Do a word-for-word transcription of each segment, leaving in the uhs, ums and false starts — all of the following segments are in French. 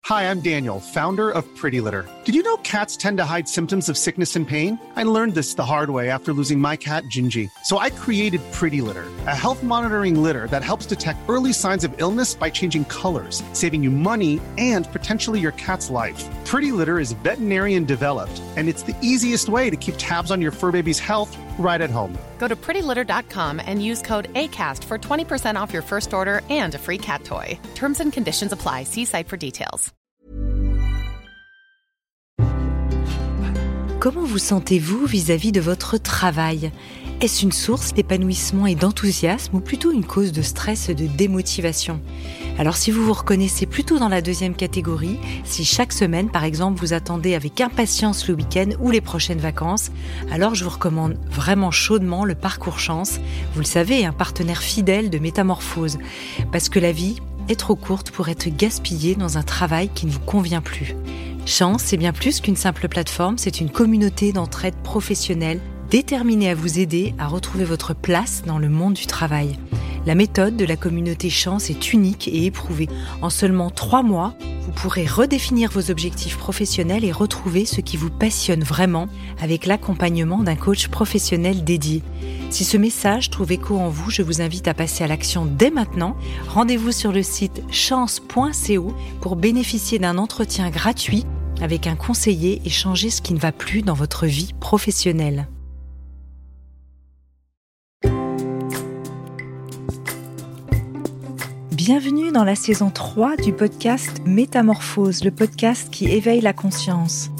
Hi, I'm Daniel, founder of Pretty Litter. Did you know cats tend to hide symptoms of sickness and pain? I learned this the hard way after losing my cat, Gingy. So I created Pretty Litter, a health monitoring litter that helps detect early signs of illness by changing colors, saving you money and potentially your cat's life. Pretty Litter is veterinarian developed, and it's the easiest way to keep tabs on your fur baby's health right at home. Go to pretty litter dot com and use code ACAST for twenty percent off your first order and a free cat toy. Terms and conditions apply. See site for details. Comment vous sentez-vous vis-à-vis de votre travail ? Est-ce une source d'épanouissement et d'enthousiasme ou plutôt une cause de stress et de démotivation ? Alors si vous vous reconnaissez plutôt dans la deuxième catégorie, si chaque semaine par exemple vous attendez avec impatience le week-end ou les prochaines vacances, alors je vous recommande vraiment chaudement le Parcours Chance. Vous le savez, un partenaire fidèle de Métamorphose. Parce que la vie est trop courte pour être gaspillée dans un travail qui ne vous convient plus. Chance, c'est bien plus qu'une simple plateforme, c'est une communauté d'entraide professionnelle déterminée à vous aider à retrouver votre place dans le monde du travail. La méthode de la communauté Chance est unique et éprouvée. En seulement trois mois, vous pourrez redéfinir vos objectifs professionnels et retrouver ce qui vous passionne vraiment avec l'accompagnement d'un coach professionnel dédié. Si ce message trouve écho en vous, je vous invite à passer à l'action dès maintenant. Rendez-vous sur le site chance point co pour bénéficier d'un entretien gratuit avec un conseiller et changer ce qui ne va plus dans votre vie professionnelle. Bienvenue dans la saison trois du podcast Métamorphose, le podcast qui éveille la conscience.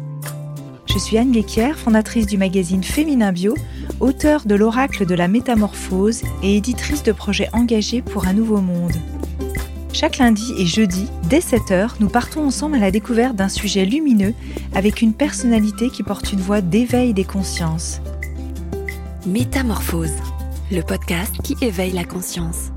Je suis Anne Guéquière, fondatrice du magazine Féminin Bio, auteure de l'Oracle de la Métamorphose et éditrice de projets engagés pour un nouveau monde. Chaque lundi et jeudi, dès sept heures, nous partons ensemble à la découverte d'un sujet lumineux avec une personnalité qui porte une voix d'éveil des consciences. Métamorphose, le podcast qui éveille la conscience.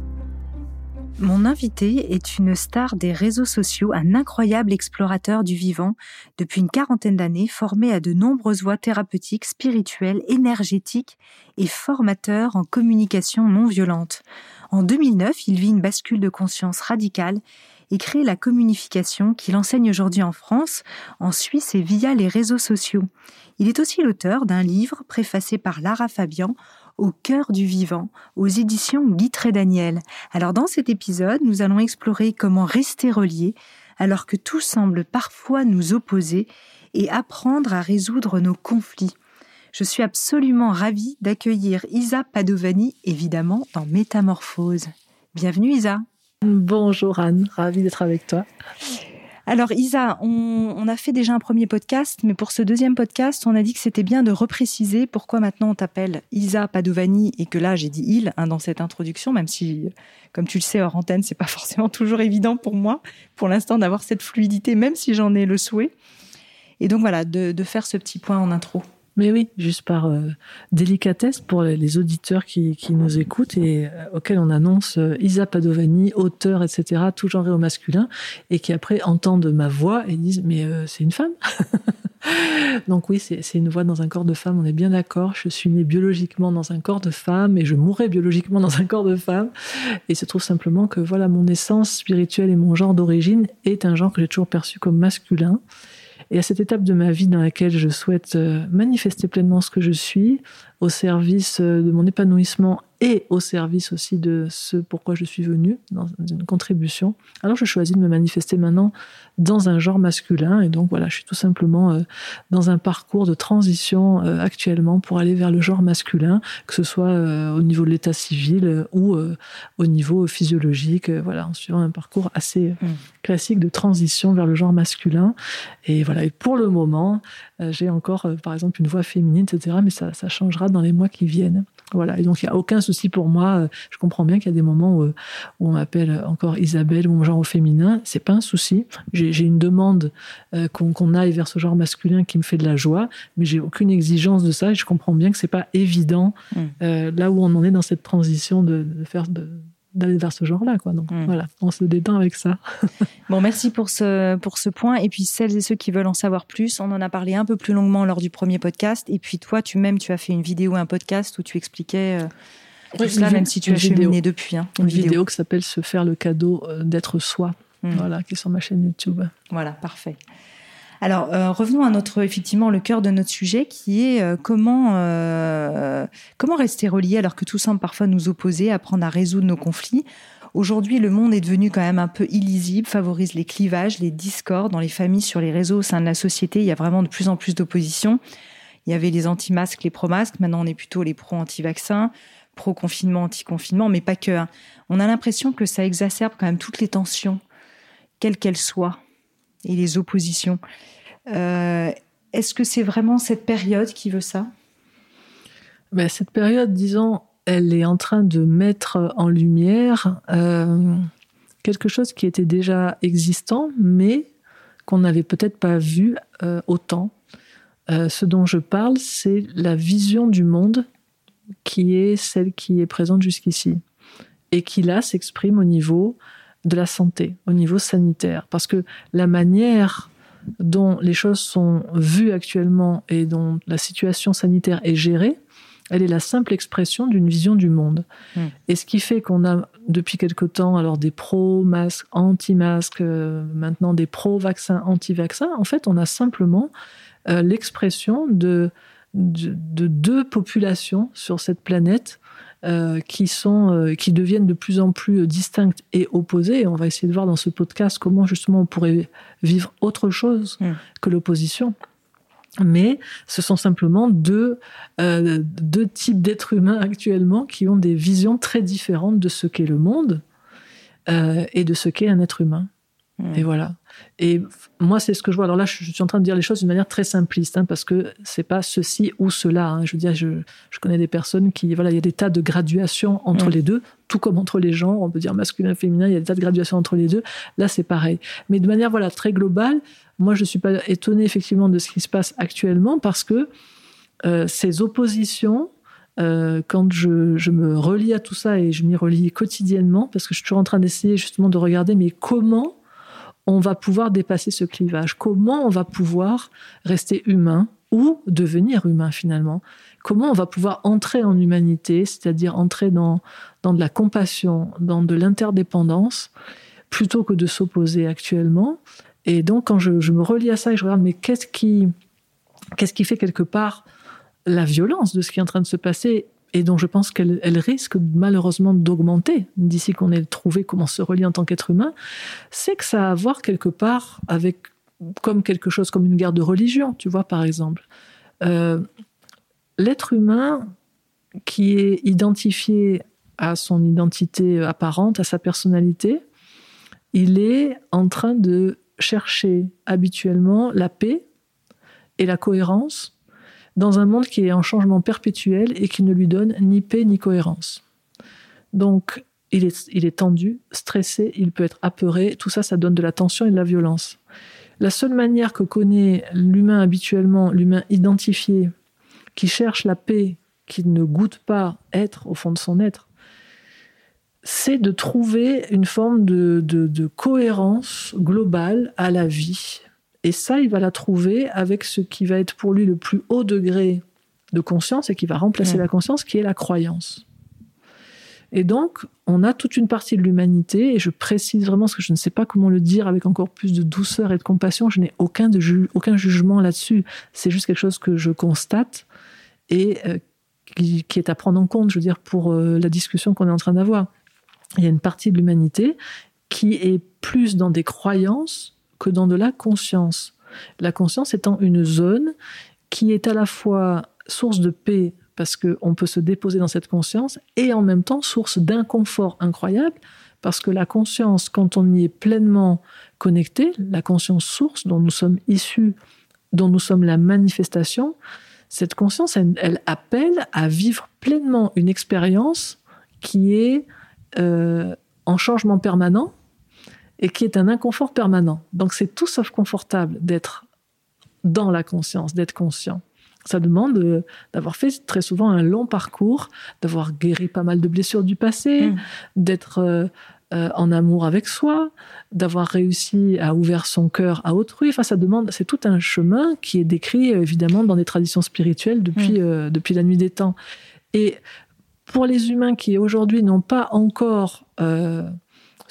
Mon invité est une star des réseaux sociaux, un incroyable explorateur du vivant, depuis une quarantaine d'années, formé à de nombreuses voies thérapeutiques, spirituelles, énergétiques et formateur en communication non violente. En deux mille neuf, il vit une bascule de conscience radicale et crée la communification qu'il enseigne aujourd'hui en France, en Suisse et via les réseaux sociaux. Il est aussi l'auteur d'un livre préfacé par Lara Fabian, Au cœur du vivant, aux éditions Guy Trédaniel. Alors dans cet épisode, nous allons explorer comment rester reliés alors que tout semble parfois nous opposer et apprendre à résoudre nos conflits. Je suis absolument ravie d'accueillir Isa Padovani, évidemment, dans Métamorphose. Bienvenue Isa. Bonjour Anne, ravie d'être avec toi. Alors Isa, on, on a fait déjà un premier podcast, mais pour ce deuxième podcast, on a dit que c'était bien de repréciser pourquoi maintenant on t'appelle Isa Padovani et que là j'ai dit il hein, dans cette introduction, même si, comme tu le sais, hors antenne, c'est pas forcément toujours évident pour moi, pour l'instant, d'avoir cette fluidité, même si j'en ai le souhait. Et donc voilà, de, de faire ce petit point en intro. Mais oui, juste par euh, délicatesse pour les auditeurs qui, qui nous écoutent et euh, auxquels on annonce euh, Isa Padovani, auteur, et cetera, tout genré au masculin, et qui après entendent ma voix et disent « mais euh, c'est une femme ?» Donc oui, c'est, c'est une voix dans un corps de femme, on est bien d'accord. Je suis née biologiquement dans un corps de femme et je mourrai biologiquement dans un corps de femme. Et il se trouve simplement que voilà, mon essence spirituelle et mon genre d'origine est un genre que j'ai toujours perçu comme masculin. Et à cette étape de ma vie dans laquelle je souhaite manifester pleinement ce que je suis, au service de mon épanouissement et au service aussi de ce pourquoi je suis venue, dans une contribution, alors je choisis de me manifester maintenant dans un genre masculin. Et donc voilà, je suis tout simplement euh, dans un parcours de transition euh, actuellement pour aller vers le genre masculin, que ce soit euh, au niveau de l'état civil euh, ou euh, au niveau physiologique, euh, voilà, en suivant un parcours assez euh, mmh. classique de transition vers le genre masculin. Et voilà, et pour le moment, euh, j'ai encore, euh, par exemple, une voix féminine, et cetera, mais ça, ça changera dans les mois qui viennent. Voilà, et donc il n'y a aucun souci pour moi. Je comprends bien qu'il y a des moments où, où on m'appelle encore Isabelle ou mon genre au féminin. C'est pas un souci. J'ai, j'ai une demande euh, qu'on, qu'on aille vers ce genre masculin qui me fait de la joie, mais j'ai aucune exigence de ça. Et je comprends bien que c'est pas évident mmh. euh, là où on en est dans cette transition de, de faire de d'aller vers ce genre-là, quoi. Donc mmh. voilà, on se détend avec ça. Bon, merci pour ce pour ce point. Et puis celles et ceux qui veulent en savoir plus, on en a parlé un peu plus longuement lors du premier podcast. Et puis toi, tu même tu as fait une vidéo, un podcast où tu expliquais euh, tout oui, cela, même si tu as cheminé depuis. Hein, une, une vidéo. vidéo qui s'appelle Se faire le cadeau d'être soi. Mmh. Voilà, qui est sur ma chaîne YouTube. Voilà, parfait. Alors, euh, revenons à notre, effectivement, le cœur de notre sujet, qui est euh, comment, euh, comment rester relié alors que tout semble parfois nous opposer, apprendre à résoudre nos conflits. Aujourd'hui, le monde est devenu quand même un peu illisible, favorise les clivages, les discords dans les familles, sur les réseaux, au sein de la société. Il y a vraiment de plus en plus d'opposition. Il y avait les anti-masques, les pro-masques. Maintenant, on est plutôt les pro-anti-vaccins, pro-confinement, anti-confinement, mais pas que. Hein. On a l'impression que ça exacerbe quand même toutes les tensions, quelles qu'elles soient, et les oppositions. Euh, est-ce que c'est vraiment cette période qui veut ça ? Ben, cette période, disons, elle est en train de mettre en lumière euh, quelque chose qui était déjà existant, mais qu'on n'avait peut-être pas vu euh, autant. Euh, ce dont je parle, c'est la vision du monde qui est celle qui est présente jusqu'ici et qui, là, s'exprime au niveau de la santé, au niveau sanitaire. Parce que la manière dont les choses sont vues actuellement et dont la situation sanitaire est gérée, elle est la simple expression d'une vision du monde. Mmh. Et ce qui fait qu'on a, depuis quelque temps, alors des pro-masques, anti-masques, euh, maintenant des pro-vaccins, anti-vaccins, en fait, on a simplement euh, l'expression de, de, de deux populations sur cette planète Euh, qui, sont, euh, qui deviennent de plus en plus distinctes et opposées. Et on va essayer de voir dans ce podcast comment justement on pourrait vivre autre chose mmh. que l'opposition. Mais ce sont simplement deux, euh, deux types d'êtres humains actuellement qui ont des visions très différentes de ce qu'est le monde euh, et de ce qu'est un être humain. Mmh. Et voilà. Et moi, c'est ce que je vois. Alors là, je suis en train de dire les choses d'une manière très simpliste, hein, parce que c'est pas ceci ou cela. Hein. Je veux dire, je, je connais des personnes qui, voilà, il y a des tas de graduations entre mmh. les deux, tout comme entre les genres. On peut dire masculin, féminin, il y a des tas de graduations entre les deux. Là, c'est pareil. Mais de manière, voilà, très globale, moi, je suis pas étonnée effectivement de ce qui se passe actuellement, parce que euh, ces oppositions, euh, quand je, je me relie à tout ça, et je m'y relie quotidiennement, parce que je suis toujours en train d'essayer justement de regarder, mais comment on va pouvoir dépasser ce clivage? Comment on va pouvoir rester humain ou devenir humain finalement? Comment on va pouvoir entrer en humanité, c'est-à-dire entrer dans, dans de la compassion, dans de l'interdépendance, plutôt que de s'opposer actuellement? Et donc, quand je, je me relie à ça et je regarde, mais qu'est-ce qui, qu'est-ce qui fait quelque part la violence de ce qui est en train de se passer, et dont je pense qu'elle elle risque malheureusement d'augmenter d'ici qu'on ait trouvé comment se relier en tant qu'être humain, c'est que ça a à voir quelque part avec, comme quelque chose, comme une guerre de religion, tu vois, par exemple. Euh, l'être humain qui est identifié à son identité apparente, à sa personnalité, il est en train de chercher habituellement la paix et la cohérence dans un monde qui est en changement perpétuel et qui ne lui donne ni paix ni cohérence. Donc, il est, il est tendu, stressé, il peut être apeuré, tout ça, ça donne de la tension et de la violence. La seule manière que connaît l'humain habituellement, l'humain identifié, qui cherche la paix, qui ne goûte pas être au fond de son être, c'est de trouver une forme de, de, de cohérence globale à la vie. Et ça, il va la trouver avec ce qui va être pour lui le plus haut degré de conscience et qui va remplacer mmh. la conscience, qui est la croyance. Et donc, on a toute une partie de l'humanité, et je précise vraiment, parce que je ne sais pas comment le dire avec encore plus de douceur et de compassion, je n'ai aucun, de ju- aucun jugement là-dessus, c'est juste quelque chose que je constate et euh, qui, qui est à prendre en compte, je veux dire, pour euh, la discussion qu'on est en train d'avoir. Il y a une partie de l'humanité qui est plus dans des croyances que dans de la conscience. La conscience étant une zone qui est à la fois source de paix, parce qu'on peut se déposer dans cette conscience, et en même temps source d'inconfort incroyable, parce que la conscience, quand on y est pleinement connecté, la conscience source dont nous sommes issus, dont nous sommes la manifestation, cette conscience, elle, elle appelle à vivre pleinement une expérience qui est euh, en changement permanent, et qui est un inconfort permanent. Donc c'est tout sauf confortable d'être dans la conscience, d'être conscient. Ça demande euh, d'avoir fait très souvent un long parcours, d'avoir guéri pas mal de blessures du passé, mmh. d'être euh, euh, en amour avec soi, d'avoir réussi à ouvrir son cœur à autrui. Enfin, ça demande, c'est tout un chemin qui est décrit évidemment dans des traditions spirituelles depuis, mmh. euh, depuis la nuit des temps. Et pour les humains qui aujourd'hui n'ont pas encore... Euh,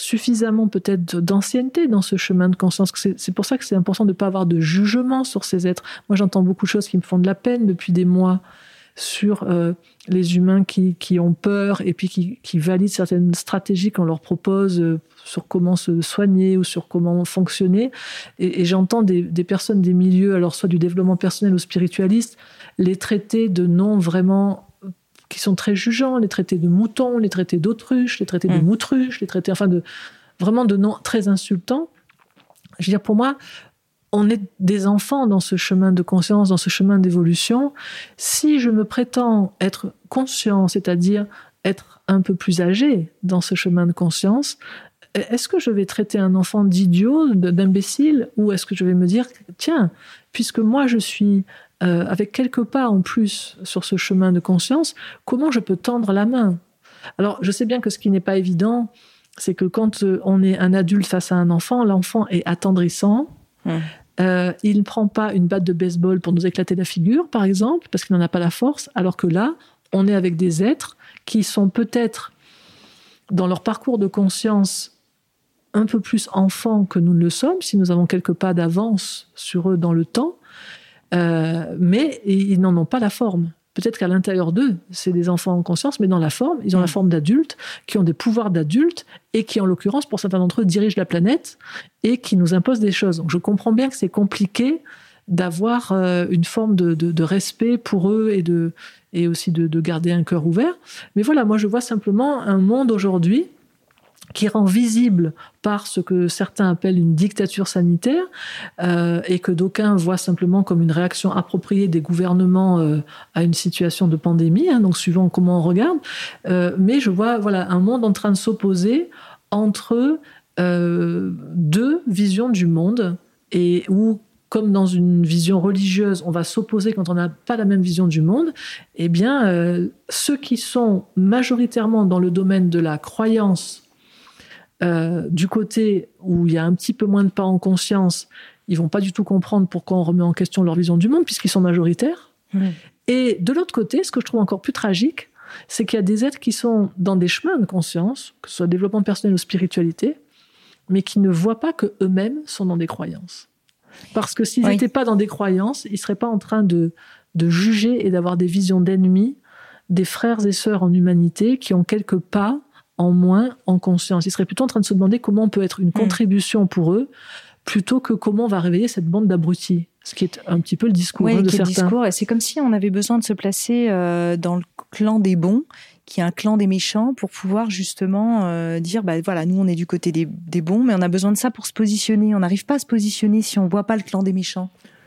suffisamment peut-être d'ancienneté dans ce chemin de conscience. C'est, c'est pour ça que c'est important de ne pas avoir de jugement sur ces êtres. Moi, j'entends beaucoup de choses qui me font de la peine depuis des mois sur euh, les humains qui, qui ont peur et puis qui, qui valident certaines stratégies qu'on leur propose euh, sur comment se soigner ou sur comment fonctionner. Et, et j'entends des, des personnes des milieux, alors soit du développement personnel ou spiritualiste, les traiter de noms vraiment qui sont très jugeants, les traiter de moutons, les traiter d'autruches, les traiter mmh. de moutruches, les traiter enfin de vraiment de noms très insultants. Je veux dire, pour moi, on est des enfants dans ce chemin de conscience, dans ce chemin d'évolution. Si je me prétends être conscient, c'est-à-dire être un peu plus âgé dans ce chemin de conscience, est-ce que je vais traiter un enfant d'idiot, d'imbécile, ou est-ce que je vais me dire, tiens, puisque moi je suis euh, avec quelques pas en plus sur ce chemin de conscience, comment je peux tendre la main ? Alors, je sais bien que ce qui n'est pas évident, c'est que quand on est un adulte face à un enfant, l'enfant est attendrissant. Mmh. Euh, il ne prend pas une batte de baseball pour nous éclater la figure, par exemple, parce qu'il n'en a pas la force, alors que là, on est avec des êtres qui sont peut-être, dans leur parcours de conscience, un peu plus enfants que nous ne le sommes, si nous avons quelques pas d'avance sur eux dans le temps, euh, mais ils n'en ont pas la forme. Peut-être qu'à l'intérieur d'eux, c'est des enfants en conscience, mais dans la forme, ils ont mmh. la forme d'adultes, qui ont des pouvoirs d'adultes, et qui, en l'occurrence, pour certains d'entre eux, dirigent la planète, et qui nous imposent des choses. Donc je comprends bien que c'est compliqué d'avoir euh, une forme de, de, de respect pour eux, et, de, et aussi de, de garder un cœur ouvert. Mais voilà, moi je vois simplement un monde aujourd'hui qui rend visible par ce que certains appellent une dictature sanitaire euh, et que d'aucuns voient simplement comme une réaction appropriée des gouvernements euh, à une situation de pandémie, hein, donc suivant comment on regarde. Euh, mais je vois voilà, un monde en train de s'opposer entre euh, deux visions du monde, et où, comme dans une vision religieuse, on va s'opposer quand on n'a pas la même vision du monde, eh bien, euh, ceux qui sont majoritairement dans le domaine de la croyance, Euh, du côté où il y a un petit peu moins de pas en conscience, ils vont pas du tout comprendre pourquoi on remet en question leur vision du monde, puisqu'ils sont majoritaires. Mmh. Et de l'autre côté, ce que je trouve encore plus tragique, c'est qu'il y a des êtres qui sont dans des chemins de conscience, que ce soit développement personnel ou spiritualité, mais qui ne voient pas qu'eux-mêmes sont dans des croyances. Parce que s'ils n'étaient oui. pas dans des croyances, ils seraient pas en train de, de juger et d'avoir des visions d'ennemis, des frères et sœurs en humanité qui ont quelques pas en moins en conscience. Ils seraient plutôt en train de se demander comment on peut être une contribution pour eux, plutôt que comment on va réveiller cette bande d'abrutis. Ce qui est un petit peu le discours oui, hein, de qui est certains. Le discours, et c'est comme si on avait besoin de se placer euh, dans le clan des bons, qui est un clan des méchants, pour pouvoir justement euh, dire, bah voilà, nous on est du côté des, des bons, mais on a besoin de ça pour se positionner. On n'arrive pas à se positionner si on voit pas le clan des méchants.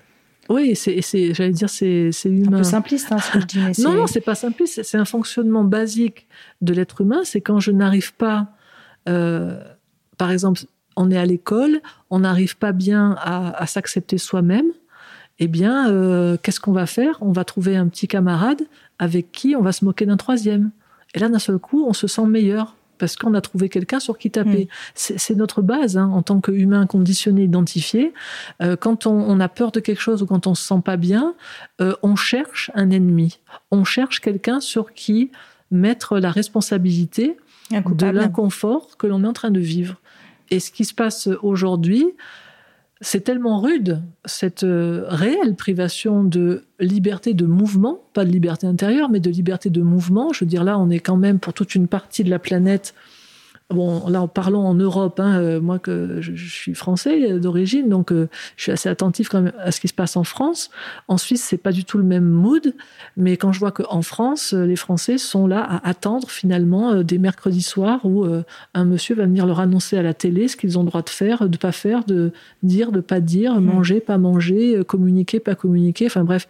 Oui, c'est, c'est, j'allais dire, c'est, c'est humain. Un peu simpliste, hein, ce que je dis. Mais c'est... Non, non, c'est pas simpliste. C'est un fonctionnement basique de l'être humain. C'est quand je n'arrive pas, euh, par exemple, on est à l'école, on n'arrive pas bien à, à s'accepter soi-même. Eh bien, euh, qu'est-ce qu'on va faire ? On va trouver un petit camarade avec qui on va se moquer d'un troisième. Et là, d'un seul coup, on se sent meilleur. Parce qu'on a trouvé quelqu'un sur qui taper. Mmh. C'est, c'est notre base, hein, en tant qu'humain conditionné, identifié. Euh, quand on, on a peur de quelque chose ou quand on se sent pas bien, euh, on cherche un ennemi. On cherche quelqu'un sur qui mettre la responsabilité de l'inconfort que l'on est en train de vivre. Et ce qui se passe aujourd'hui, c'est tellement rude, cette euh, réelle privation de liberté de mouvement, pas de liberté intérieure, mais de liberté de mouvement. Je veux dire, là, on est quand même, pour toute une partie de la planète, bon, là, parlons en Europe, hein, euh, moi, que je, je suis français d'origine, donc euh, je suis assez attentif quand même à ce qui se passe en France. En Suisse, c'est pas du tout le même mood, mais quand je vois qu'en France, les Français sont là à attendre, finalement, euh, des mercredis soirs où euh, un monsieur va venir leur annoncer à la télé ce qu'ils ont le droit de faire, de pas faire, de dire, de pas dire, mmh. manger, pas manger, communiquer, pas communiquer, enfin bref.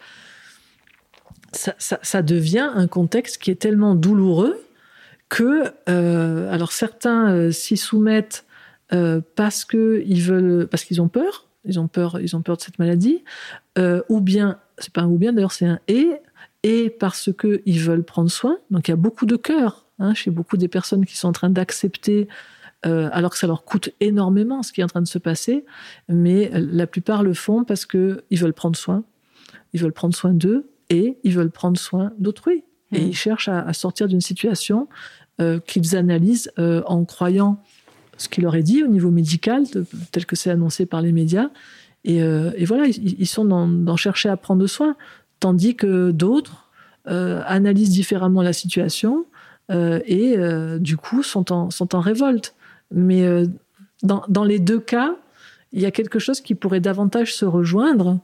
Ça, ça, ça devient un contexte qui est tellement douloureux que, euh, alors certains euh, s'y soumettent euh, parce que ils veulent, parce qu'ils ont peur, ils ont peur, ils ont peur de cette maladie, euh, ou bien, c'est pas un ou bien d'ailleurs, c'est un et, et parce que ils veulent prendre soin. Donc il y a beaucoup de cœur hein, chez beaucoup des personnes qui sont en train d'accepter, euh, alors que ça leur coûte énormément ce qui est en train de se passer, mais la plupart le font parce que ils veulent prendre soin, ils veulent prendre soin d'eux et ils veulent prendre soin d'autrui. Et ils cherchent à, à sortir d'une situation euh, qu'ils analysent euh, en croyant ce qui leur est dit au niveau médical, de, tel que c'est annoncé par les médias. Et, euh, et voilà, ils, ils sont dans, dans chercher à prendre soin, tandis que d'autres euh, analysent différemment la situation euh, et euh, du coup sont en, sont en révolte. Mais euh, dans, dans les deux cas, il y a quelque chose qui pourrait davantage se rejoindre.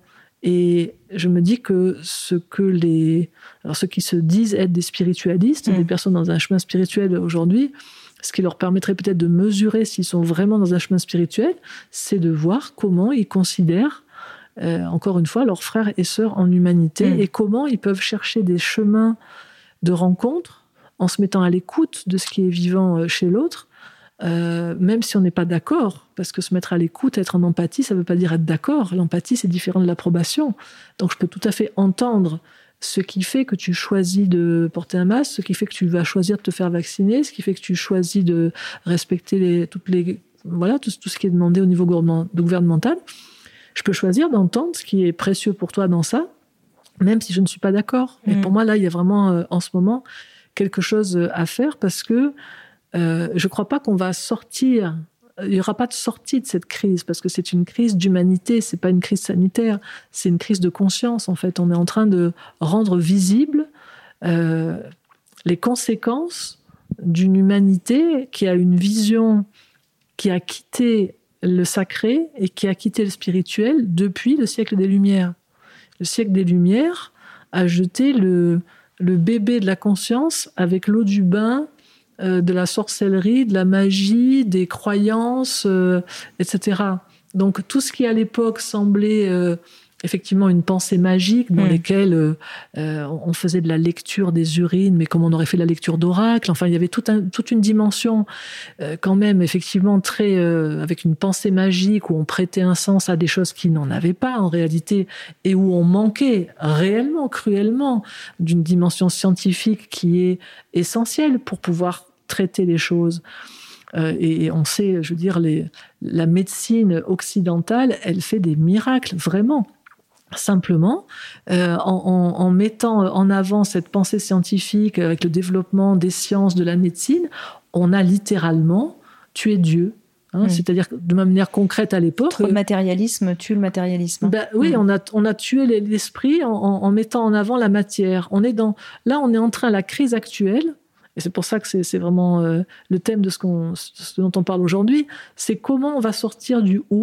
Et je me dis que ce que les, alors ceux qui se disent être des spiritualistes, mmh. des personnes dans un chemin spirituel aujourd'hui, ce qui leur permettrait peut-être de mesurer s'ils sont vraiment dans un chemin spirituel, c'est de voir comment ils considèrent, euh, encore une fois, leurs frères et sœurs en humanité mmh. et comment ils peuvent chercher des chemins de rencontre en se mettant à l'écoute de ce qui est vivant chez l'autre, Euh, même si on n'est pas d'accord, parce que se mettre à l'écoute, être en empathie, ça ne veut pas dire être d'accord. L'empathie, c'est différent de l'approbation. Donc je peux tout à fait entendre ce qui fait que tu choisis de porter un masque, ce qui fait que tu vas choisir de te faire vacciner, ce qui fait que tu choisis de respecter les, toutes les, voilà, tout, tout ce qui est demandé au niveau gouvernemental. Je peux choisir d'entendre ce qui est précieux pour toi dans ça, même si je ne suis pas d'accord. Mmh. Et pour moi, là, il y a vraiment, euh, en ce moment, quelque chose à faire, parce que Euh, je ne crois pas qu'on va sortir, il n'y aura pas de sortie de cette crise, parce que c'est une crise d'humanité, ce n'est pas une crise sanitaire, c'est une crise de conscience, en fait. On est en train de rendre visibles euh, les conséquences d'une humanité qui a une vision, qui a quitté le sacré et qui a quitté le spirituel depuis le siècle des Lumières. Le siècle des Lumières a jeté le, le bébé de la conscience avec l'eau du bain, de la sorcellerie, de la magie, des croyances, euh, et cetera. Donc tout ce qui à l'époque semblait euh, effectivement une pensée magique, dans mmh. lesquelles euh, euh, on faisait de la lecture des urines, mais comme on aurait fait de la lecture d'oracle, enfin il y avait tout un, toute une dimension euh, quand même effectivement très euh, avec une pensée magique, où on prêtait un sens à des choses qui n'en avaient pas en réalité, et où on manquait réellement, cruellement, d'une dimension scientifique qui est essentielle pour pouvoir traiter les choses. Euh, et, et on sait, je veux dire, les, la médecine occidentale, elle fait des miracles, vraiment. Simplement, euh, en, en, en mettant en avant cette pensée scientifique avec le développement des sciences de la médecine, on a littéralement tué Dieu. Hein, mmh. C'est-à-dire que de manière concrète à l'époque... Trop de matérialisme tue le matérialisme. Ben, oui, mmh. on, a, on a tué l'esprit en, en, en mettant en avant la matière. On est dans, là, on est en train, la crise actuelle, et c'est pour ça que c'est, c'est vraiment euh, le thème de ce, qu'on, ce dont on parle aujourd'hui, c'est comment on va sortir du « ou »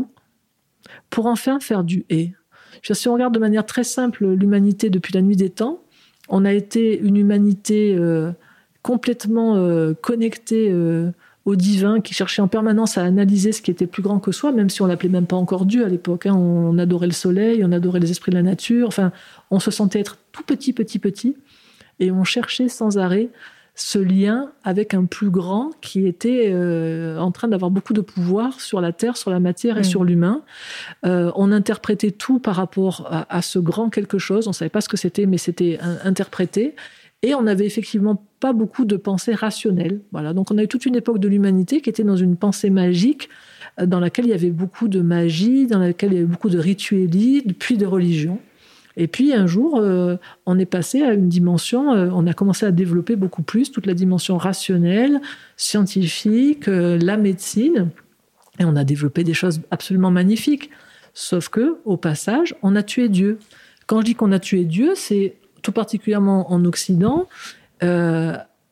pour enfin faire du « et ». Si on regarde de manière très simple l'humanité depuis la nuit des temps, on a été une humanité euh, complètement euh, connectée euh, au divin, qui cherchait en permanence à analyser ce qui était plus grand que soi, même si on l'appelait même pas encore Dieu à l'époque. Hein. On adorait le soleil, on adorait les esprits de la nature. Enfin, on se sentait être tout petit, petit, petit, et on cherchait sans arrêt ce lien avec un plus grand qui était euh, en train d'avoir beaucoup de pouvoir sur la terre, sur la matière et mmh. sur l'humain. Euh, on interprétait tout par rapport à, à ce grand quelque chose. On ne savait pas ce que c'était, mais c'était un, interprété. Et on n'avait effectivement pas beaucoup de pensée rationnelle. Voilà. Donc on a eu toute une époque de l'humanité qui était dans une pensée magique, euh, dans laquelle il y avait beaucoup de magie, dans laquelle il y avait beaucoup de rituelie, puis de religion. Et puis un jour, euh, on est passé à une dimension, euh, on a commencé à développer beaucoup plus toute la dimension rationnelle, scientifique, euh, la médecine, et on a développé des choses absolument magnifiques. Sauf que, au passage, on a tué Dieu. Quand je dis qu'on a tué Dieu, c'est tout particulièrement en Occident, euh,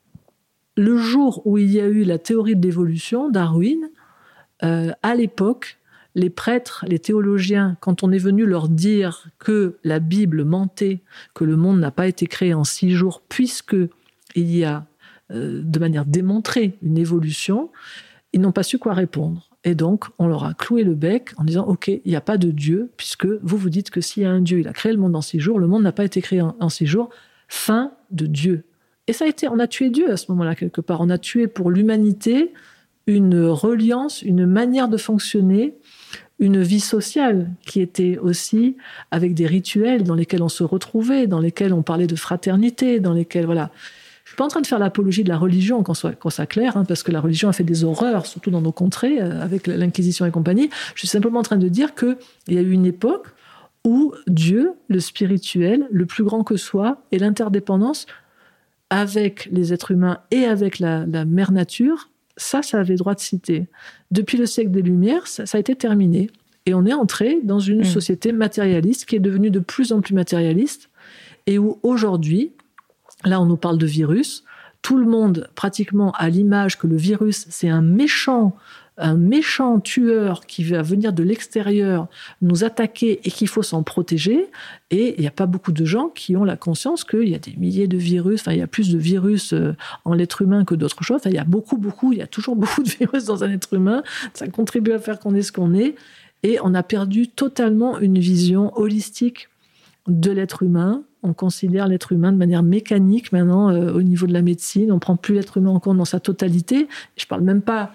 le jour où il y a eu la théorie de l'évolution, Darwin, euh, à l'époque, les prêtres, les théologiens, quand on est venu leur dire que la Bible mentait, que le monde n'a pas été créé en six jours, puisque il y a, euh, de manière démontrée, une évolution, ils n'ont pas su quoi répondre. Et donc, on leur a cloué le bec en disant « Ok, il n'y a pas de Dieu, puisque vous vous dites que s'il y a un Dieu, il a créé le monde en six jours, le monde n'a pas été créé en, en six jours, fin de Dieu. » Et ça a été, on a tué Dieu à ce moment-là, quelque part. On a tué pour l'humanité une reliance, une manière de fonctionner, une vie sociale qui était aussi avec des rituels dans lesquels on se retrouvait, dans lesquels on parlait de fraternité, dans lesquels, voilà. Je suis pas en train de faire l'apologie de la religion, qu'on soit, qu'on soit clair, hein, parce que la religion a fait des horreurs, surtout dans nos contrées, euh, avec l'Inquisition et compagnie. Je suis simplement en train de dire qu'il y a eu une époque où Dieu, le spirituel, le plus grand que soi, et l'interdépendance avec les êtres humains et avec la, la mère nature, ça, ça avait droit de cité. Depuis le siècle des Lumières, ça, ça a été terminé. Et on est entré dans une mmh. société matérialiste qui est devenue de plus en plus matérialiste et où aujourd'hui, là on nous parle de virus, tout le monde pratiquement a l'image que le virus c'est un méchant, un méchant tueur qui va venir de l'extérieur nous attaquer et qu'il faut s'en protéger. Et il n'y a pas beaucoup de gens qui ont la conscience qu'il y a des milliers de virus, enfin il y a plus de virus en l'être humain que d'autres choses. Enfin, il y a beaucoup, beaucoup, il y a toujours beaucoup de virus dans un être humain. Ça contribue à faire qu'on est ce qu'on est. Et on a perdu totalement une vision holistique de l'être humain. On considère l'être humain de manière mécanique maintenant euh, au niveau de la médecine. On ne prend plus l'être humain en compte dans sa totalité. Je ne parle même pas,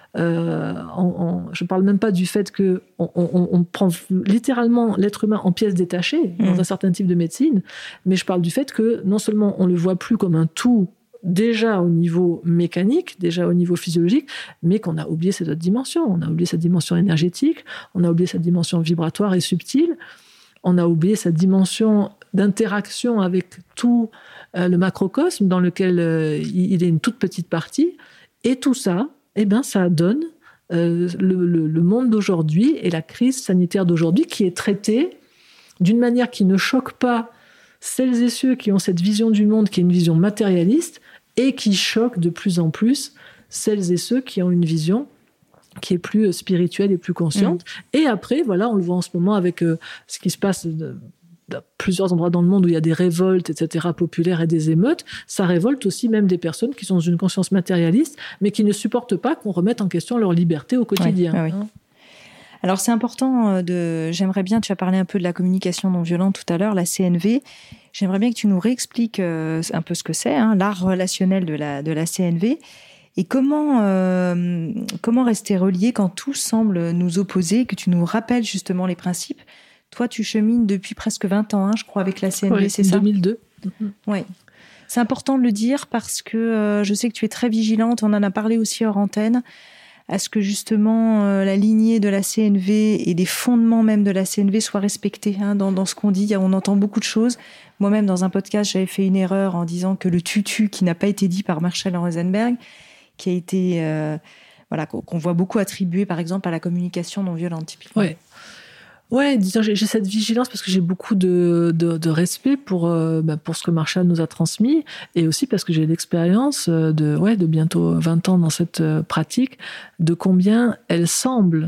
euh, en, en, je parle même pas du fait qu'on on, on prend littéralement l'être humain en pièces détachées dans mmh. un certain type de médecine, mais je parle du fait que non seulement on ne le voit plus comme un tout déjà au niveau mécanique, déjà au niveau physiologique, mais qu'on a oublié cette autre dimension. On a oublié cette dimension énergétique, on a oublié cette dimension vibratoire et subtile, on a oublié cette dimension d'interaction avec tout euh, le macrocosme dans lequel euh, il est une toute petite partie. Et tout ça, eh ben, ça donne euh, le, le, le monde d'aujourd'hui et la crise sanitaire d'aujourd'hui qui est traitée d'une manière qui ne choque pas celles et ceux qui ont cette vision du monde qui est une vision matérialiste et qui choque de plus en plus celles et ceux qui ont une vision qui est plus spirituelle et plus consciente. Mmh. Et après, voilà, on le voit en ce moment avec euh, ce qui se passe de, de plusieurs endroits dans le monde où il y a des révoltes, et cetera, populaires et des émeutes. Ça révolte aussi même des personnes qui sont dans une conscience matérialiste, mais qui ne supportent pas qu'on remette en question leur liberté au quotidien. Oui, oui, oui. Hein. Alors, c'est important de... J'aimerais bien, tu as parlé un peu de la communication non violente tout à l'heure, la C N V. J'aimerais bien que tu nous réexpliques euh, un peu ce que c'est, hein, l'art relationnel de la, de la C N V. Et comment, euh, comment rester relié quand tout semble nous opposer, que tu nous rappelles justement les principes. Toi, tu chemines depuis presque vingt ans, hein, je crois, avec la C N V, oui, c'est ça ? deux mille deux. Mm-hmm. Oui. C'est important de le dire parce que euh, je sais que tu es très vigilante, on en a parlé aussi hors antenne, à ce que justement euh, la lignée de la C N V et des fondements même de la C N V soient respectés, hein, dans, dans ce qu'on dit. On entend beaucoup de choses. Moi-même, dans un podcast, j'avais fait une erreur en disant que le tutu, qui n'a pas été dit par Marshall Rosenberg, qui a été, euh, voilà, qu'on voit beaucoup attribuer, par exemple, à la communication non violente, typiquement. Ouais. Ouais, disons, j'ai, j'ai cette vigilance parce que j'ai beaucoup de, de, de respect pour, euh, bah, pour ce que Marshall nous a transmis et aussi parce que j'ai l'expérience de, ouais, de bientôt vingt ans dans cette pratique, de combien elle semble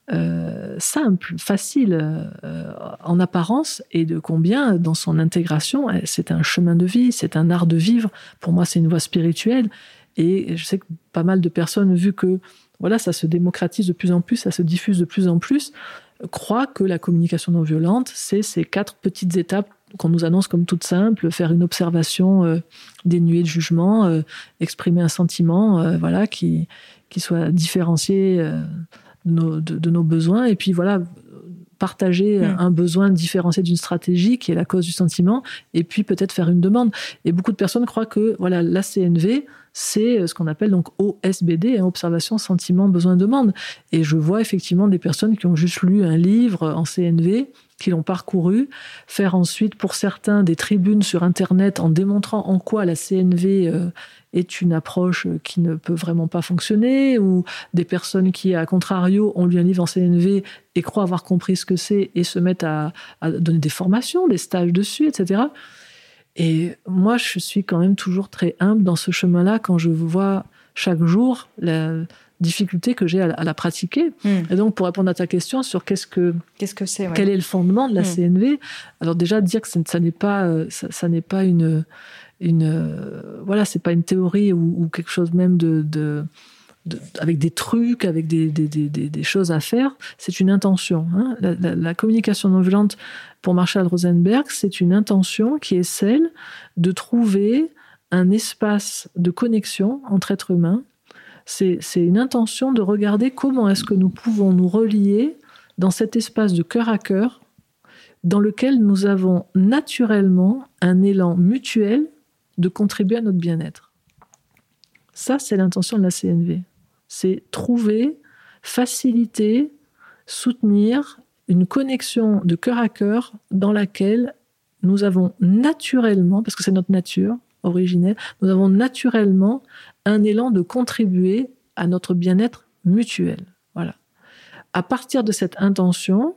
euh, simple, facile euh, en apparence et de combien dans son intégration, c'est un chemin de vie, c'est un art de vivre. Pour moi, c'est une voie spirituelle. Et je sais que pas mal de personnes, vu que voilà, ça se démocratise de plus en plus, ça se diffuse de plus en plus, croient que la communication non violente, c'est ces quatre petites étapes qu'on nous annonce comme toutes simples, faire une observation euh, dénuée de jugement, euh, exprimer un sentiment euh, voilà, qui, qui soit différencié euh, de, nos, de, de nos besoins, et puis voilà, partager mmh. un besoin différencié d'une stratégie qui est la cause du sentiment, et puis peut-être faire une demande. Et beaucoup de personnes croient que voilà, la C N V, c'est ce qu'on appelle donc O S B D, hein, observation, sentiment, besoin, demande. Et je vois effectivement des personnes qui ont juste lu un livre en C N V, qui l'ont parcouru, faire ensuite pour certains des tribunes sur Internet en démontrant en quoi la C N V euh, est une approche qui ne peut vraiment pas fonctionner, ou des personnes qui, à contrario, ont lu un livre en C N V et croient avoir compris ce que c'est et se mettent à, à donner des formations, des stages dessus, et cetera. Et moi, je suis quand même toujours très humble dans ce chemin-là quand je vois chaque jour la difficulté que j'ai à, à la pratiquer. Mmh. Et donc, pour répondre à ta question sur qu'est-ce que, qu'est-ce que c'est, ouais. quel est le fondement de la mmh. C N V, alors déjà dire que ça, ça n'est pas, ça, ça n'est pas une, une, euh, voilà, c'est pas une théorie ou, ou quelque chose même de, de, de avec des trucs, avec des, des, des, des choses à faire. C'est une intention. Hein. La, la, la communication non violente pour Marshall Rosenberg, c'est une intention qui est celle de trouver un espace de connexion entre êtres humains. C'est, c'est une intention de regarder comment est-ce que nous pouvons nous relier dans cet espace de cœur à cœur dans lequel nous avons naturellement un élan mutuel de contribuer à notre bien-être. Ça, c'est l'intention de la C N V. C'est trouver, faciliter, soutenir une connexion de cœur à cœur dans laquelle nous avons naturellement, parce que c'est notre nature originelle, nous avons naturellement un élan de contribuer à notre bien-être mutuel. Voilà. À partir de cette intention,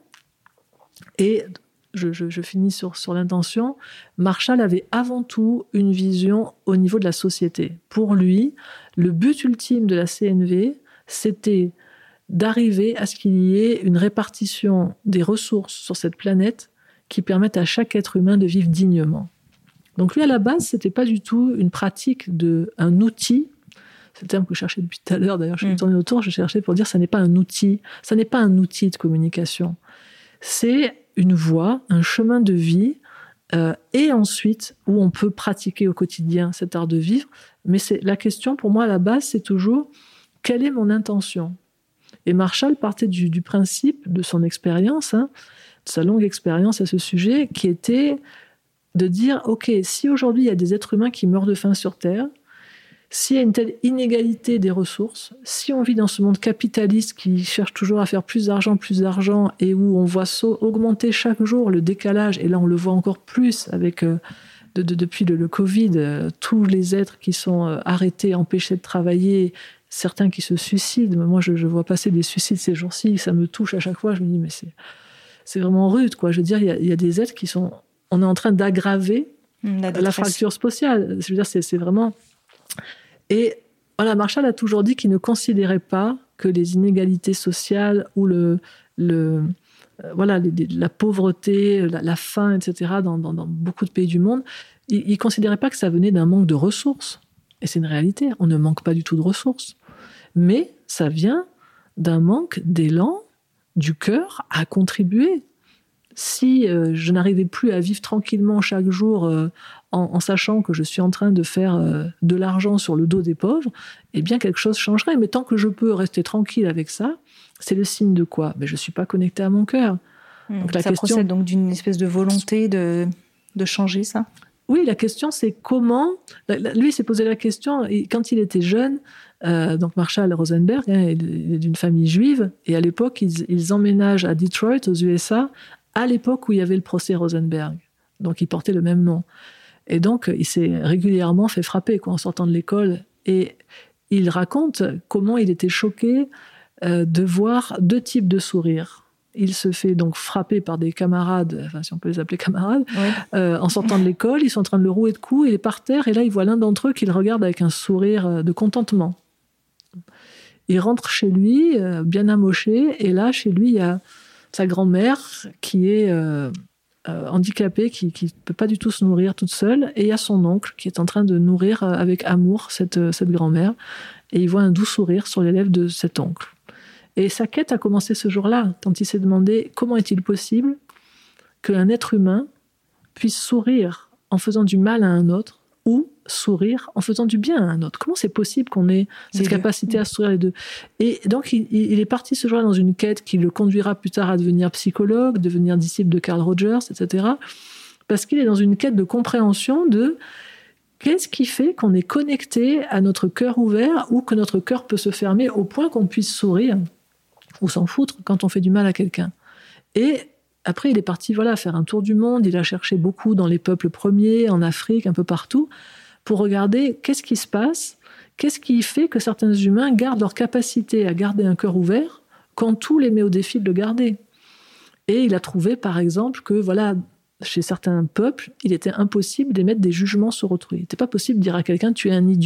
et je, je, je finis sur, sur l'intention, Marshall avait avant tout une vision au niveau de la société. Pour lui, le but ultime de la C N V, c'était d'arriver à ce qu'il y ait une répartition des ressources sur cette planète qui permettent à chaque être humain de vivre dignement. Donc lui, à la base, c'était pas du tout une pratique de un outil. C'est le terme que je cherchais depuis tout à l'heure. D'ailleurs, je suis tournée autour. Je cherchais pour dire, ça n'est pas un outil. Ça n'est pas un outil de communication. C'est une voie, un chemin de vie, euh, et ensuite où on peut pratiquer au quotidien cet art de vivre. Mais c'est la question pour moi à la base, c'est toujours quelle est mon intention. Et Marshall partait du, du principe de son expérience, hein, de sa longue expérience à ce sujet, qui était de dire, ok, si aujourd'hui il y a des êtres humains qui meurent de faim sur Terre, s'il y a une telle inégalité des ressources, si on vit dans ce monde capitaliste qui cherche toujours à faire plus d'argent, plus d'argent, et où on voit so- augmenter chaque jour le décalage, et là on le voit encore plus avec, euh, de, de, depuis le, le Covid, euh, tous les êtres qui sont euh, arrêtés, empêchés de travailler, certains qui se suicident. Moi, je, je vois passer des suicides ces jours-ci, ça me touche à chaque fois, je me dis, mais c'est, c'est vraiment rude, quoi. Je veux dire, il y a, il y a des êtres qui sont... On est en train d'aggraver la, la fracture sociale. Je veux dire, c'est, c'est vraiment... Et voilà, Marshall a toujours dit qu'il ne considérait pas que les inégalités sociales ou le, le, euh, voilà, les, la pauvreté, la, la faim, et cetera, dans, dans, dans beaucoup de pays du monde, il ne considérait pas que ça venait d'un manque de ressources. Et c'est une réalité, on ne manque pas du tout de ressources. Mais ça vient d'un manque d'élan du cœur à contribuer. Si euh, je n'arrivais plus à vivre tranquillement chaque jour euh, en, en sachant que je suis en train de faire euh, de l'argent sur le dos des pauvres, eh bien quelque chose changerait. Mais tant que je peux rester tranquille avec ça, c'est le signe de quoi ? Ben, je ne suis pas connectée à mon cœur. Mmh, donc, la ça question... procède donc d'une espèce de volonté de, de changer ça ? Oui, la question c'est comment... Lui il s'est posé la question, et quand il était jeune, euh, donc Marshall Rosenberg, hein, il est d'une famille juive, et à l'époque ils, ils emménagent à Detroit, aux U S A, à l'époque où il y avait le procès Rosenberg. Donc, il portait le même nom. Et donc, il s'est régulièrement fait frapper quoi, en sortant de l'école. Et il raconte comment il était choqué euh, de voir deux types de sourires. Il se fait donc frapper par des camarades, enfin, si on peut les appeler camarades, oui. euh, en sortant de l'école. Ils sont en train de le rouer de coups, il est par terre, et là, il voit l'un d'entre eux qui le regarde avec un sourire de contentement. Il rentre chez lui, euh, bien amoché, et là, chez lui, il y a sa grand-mère qui est euh, euh, handicapée, qui ne peut pas du tout se nourrir toute seule, et il y a son oncle qui est en train de nourrir euh, avec amour cette, euh, cette grand-mère, et il voit un doux sourire sur les lèvres de cet oncle. Et sa quête a commencé ce jour-là, quand il s'est demandé comment est-il possible qu'un être humain puisse sourire en faisant du mal à un autre, ou sourire en faisant du bien à un autre. Comment c'est possible qu'on ait cette les capacité deux. à sourire les deux ? Et donc, il, il est parti ce jour-là dans une quête qui le conduira plus tard à devenir psychologue, devenir disciple de Carl Rogers, et cetera. Parce qu'il est dans une quête de compréhension de qu'est-ce qui fait qu'on est connecté à notre cœur ouvert ou que notre cœur peut se fermer au point qu'on puisse sourire ou s'en foutre quand on fait du mal à quelqu'un. Et après, il est parti voilà, faire un tour du monde. Il a cherché beaucoup dans les peuples premiers, en Afrique, un peu partout, pour regarder qu'est-ce qui se passe, qu'est-ce qui fait que certains humains gardent leur capacité à garder un cœur ouvert quand tout les met au défi de le garder. Et il a trouvé, par exemple, que voilà, chez certains peuples, il était impossible d'émettre des jugements sur autrui. Il n'était pas possible de dire à quelqu'un « tu es un idiot ».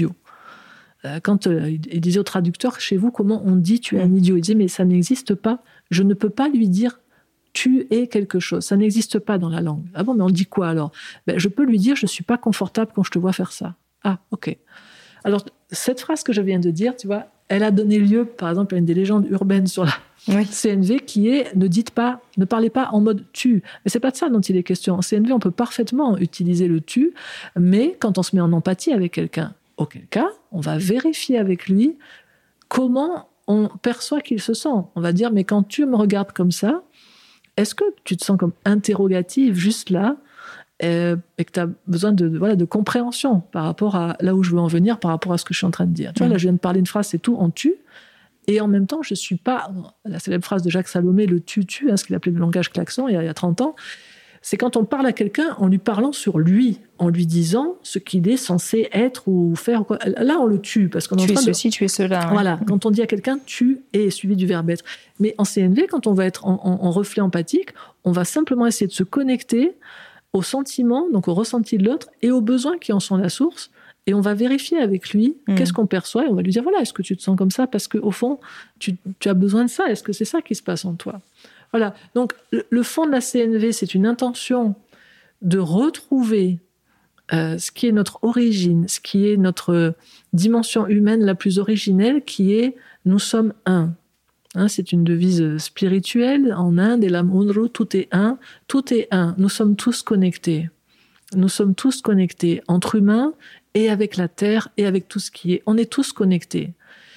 Quand euh, il disait au traducteur, chez vous, comment on dit « tu es un idiot », il disait « mais ça n'existe pas, je ne peux pas lui dire « tu es quelque chose ». Ça n'existe pas dans la langue. Ah bon, mais on dit quoi alors ? Ben, je peux lui dire « je ne suis pas confortable quand je te vois faire ça ». Ah, ok. Alors, cette phrase que je viens de dire, tu vois, elle a donné lieu, par exemple, à une des légendes urbaines sur la oui. C N V qui est « ne dites pas, ne parlez pas en mode « tu ». Mais c'est pas de ça dont il est question. En C N V, on peut parfaitement utiliser le « tu », mais quand on se met en empathie avec quelqu'un, auquel cas, on va vérifier avec lui comment on perçoit qu'il se sent. On va dire « mais quand tu me regardes comme ça, est-ce que tu te sens comme interrogative juste là euh, et que tu as besoin de, de, voilà, de compréhension par rapport à là où je veux en venir, par rapport à ce que je suis en train de dire. Tu vois, là, je viens de parler une phrase, c'est tout en tu, et en même temps, je ne suis pas... La célèbre phrase de Jacques Salomé, le tu-tu, hein, ce qu'il appelait le langage klaxon il y a, il y a trente ans, c'est quand on parle à quelqu'un en lui parlant sur lui, en lui disant ce qu'il est censé être ou faire. Quoi. Là, on le tue parce qu'on est tu en train es de... ceci, tu es cela. Ouais. Voilà, quand on dit à quelqu'un « tu es » suivi du verbe « être ». Mais en C N V, quand on va être en, en, en reflet empathique, on va simplement essayer de se connecter aux sentiments, donc au ressenti de l'autre et aux besoins qui en sont la source. Et on va vérifier avec lui mmh. qu'est-ce qu'on perçoit et on va lui dire « voilà, est-ce que tu te sens comme ça parce qu'au fond, tu, tu as besoin de ça. Est-ce que c'est ça qui se passe en toi ?» Voilà, donc le, le fond de la C N V, c'est une intention de retrouver euh, ce qui est notre origine, ce qui est notre dimension humaine la plus originelle, qui est « nous sommes un ». Hein, c'est une devise spirituelle en Inde, et l'Amundru, tout est un, tout est un, nous sommes tous connectés. Nous sommes tous connectés entre humains et avec la terre et avec tout ce qui est. On est tous connectés.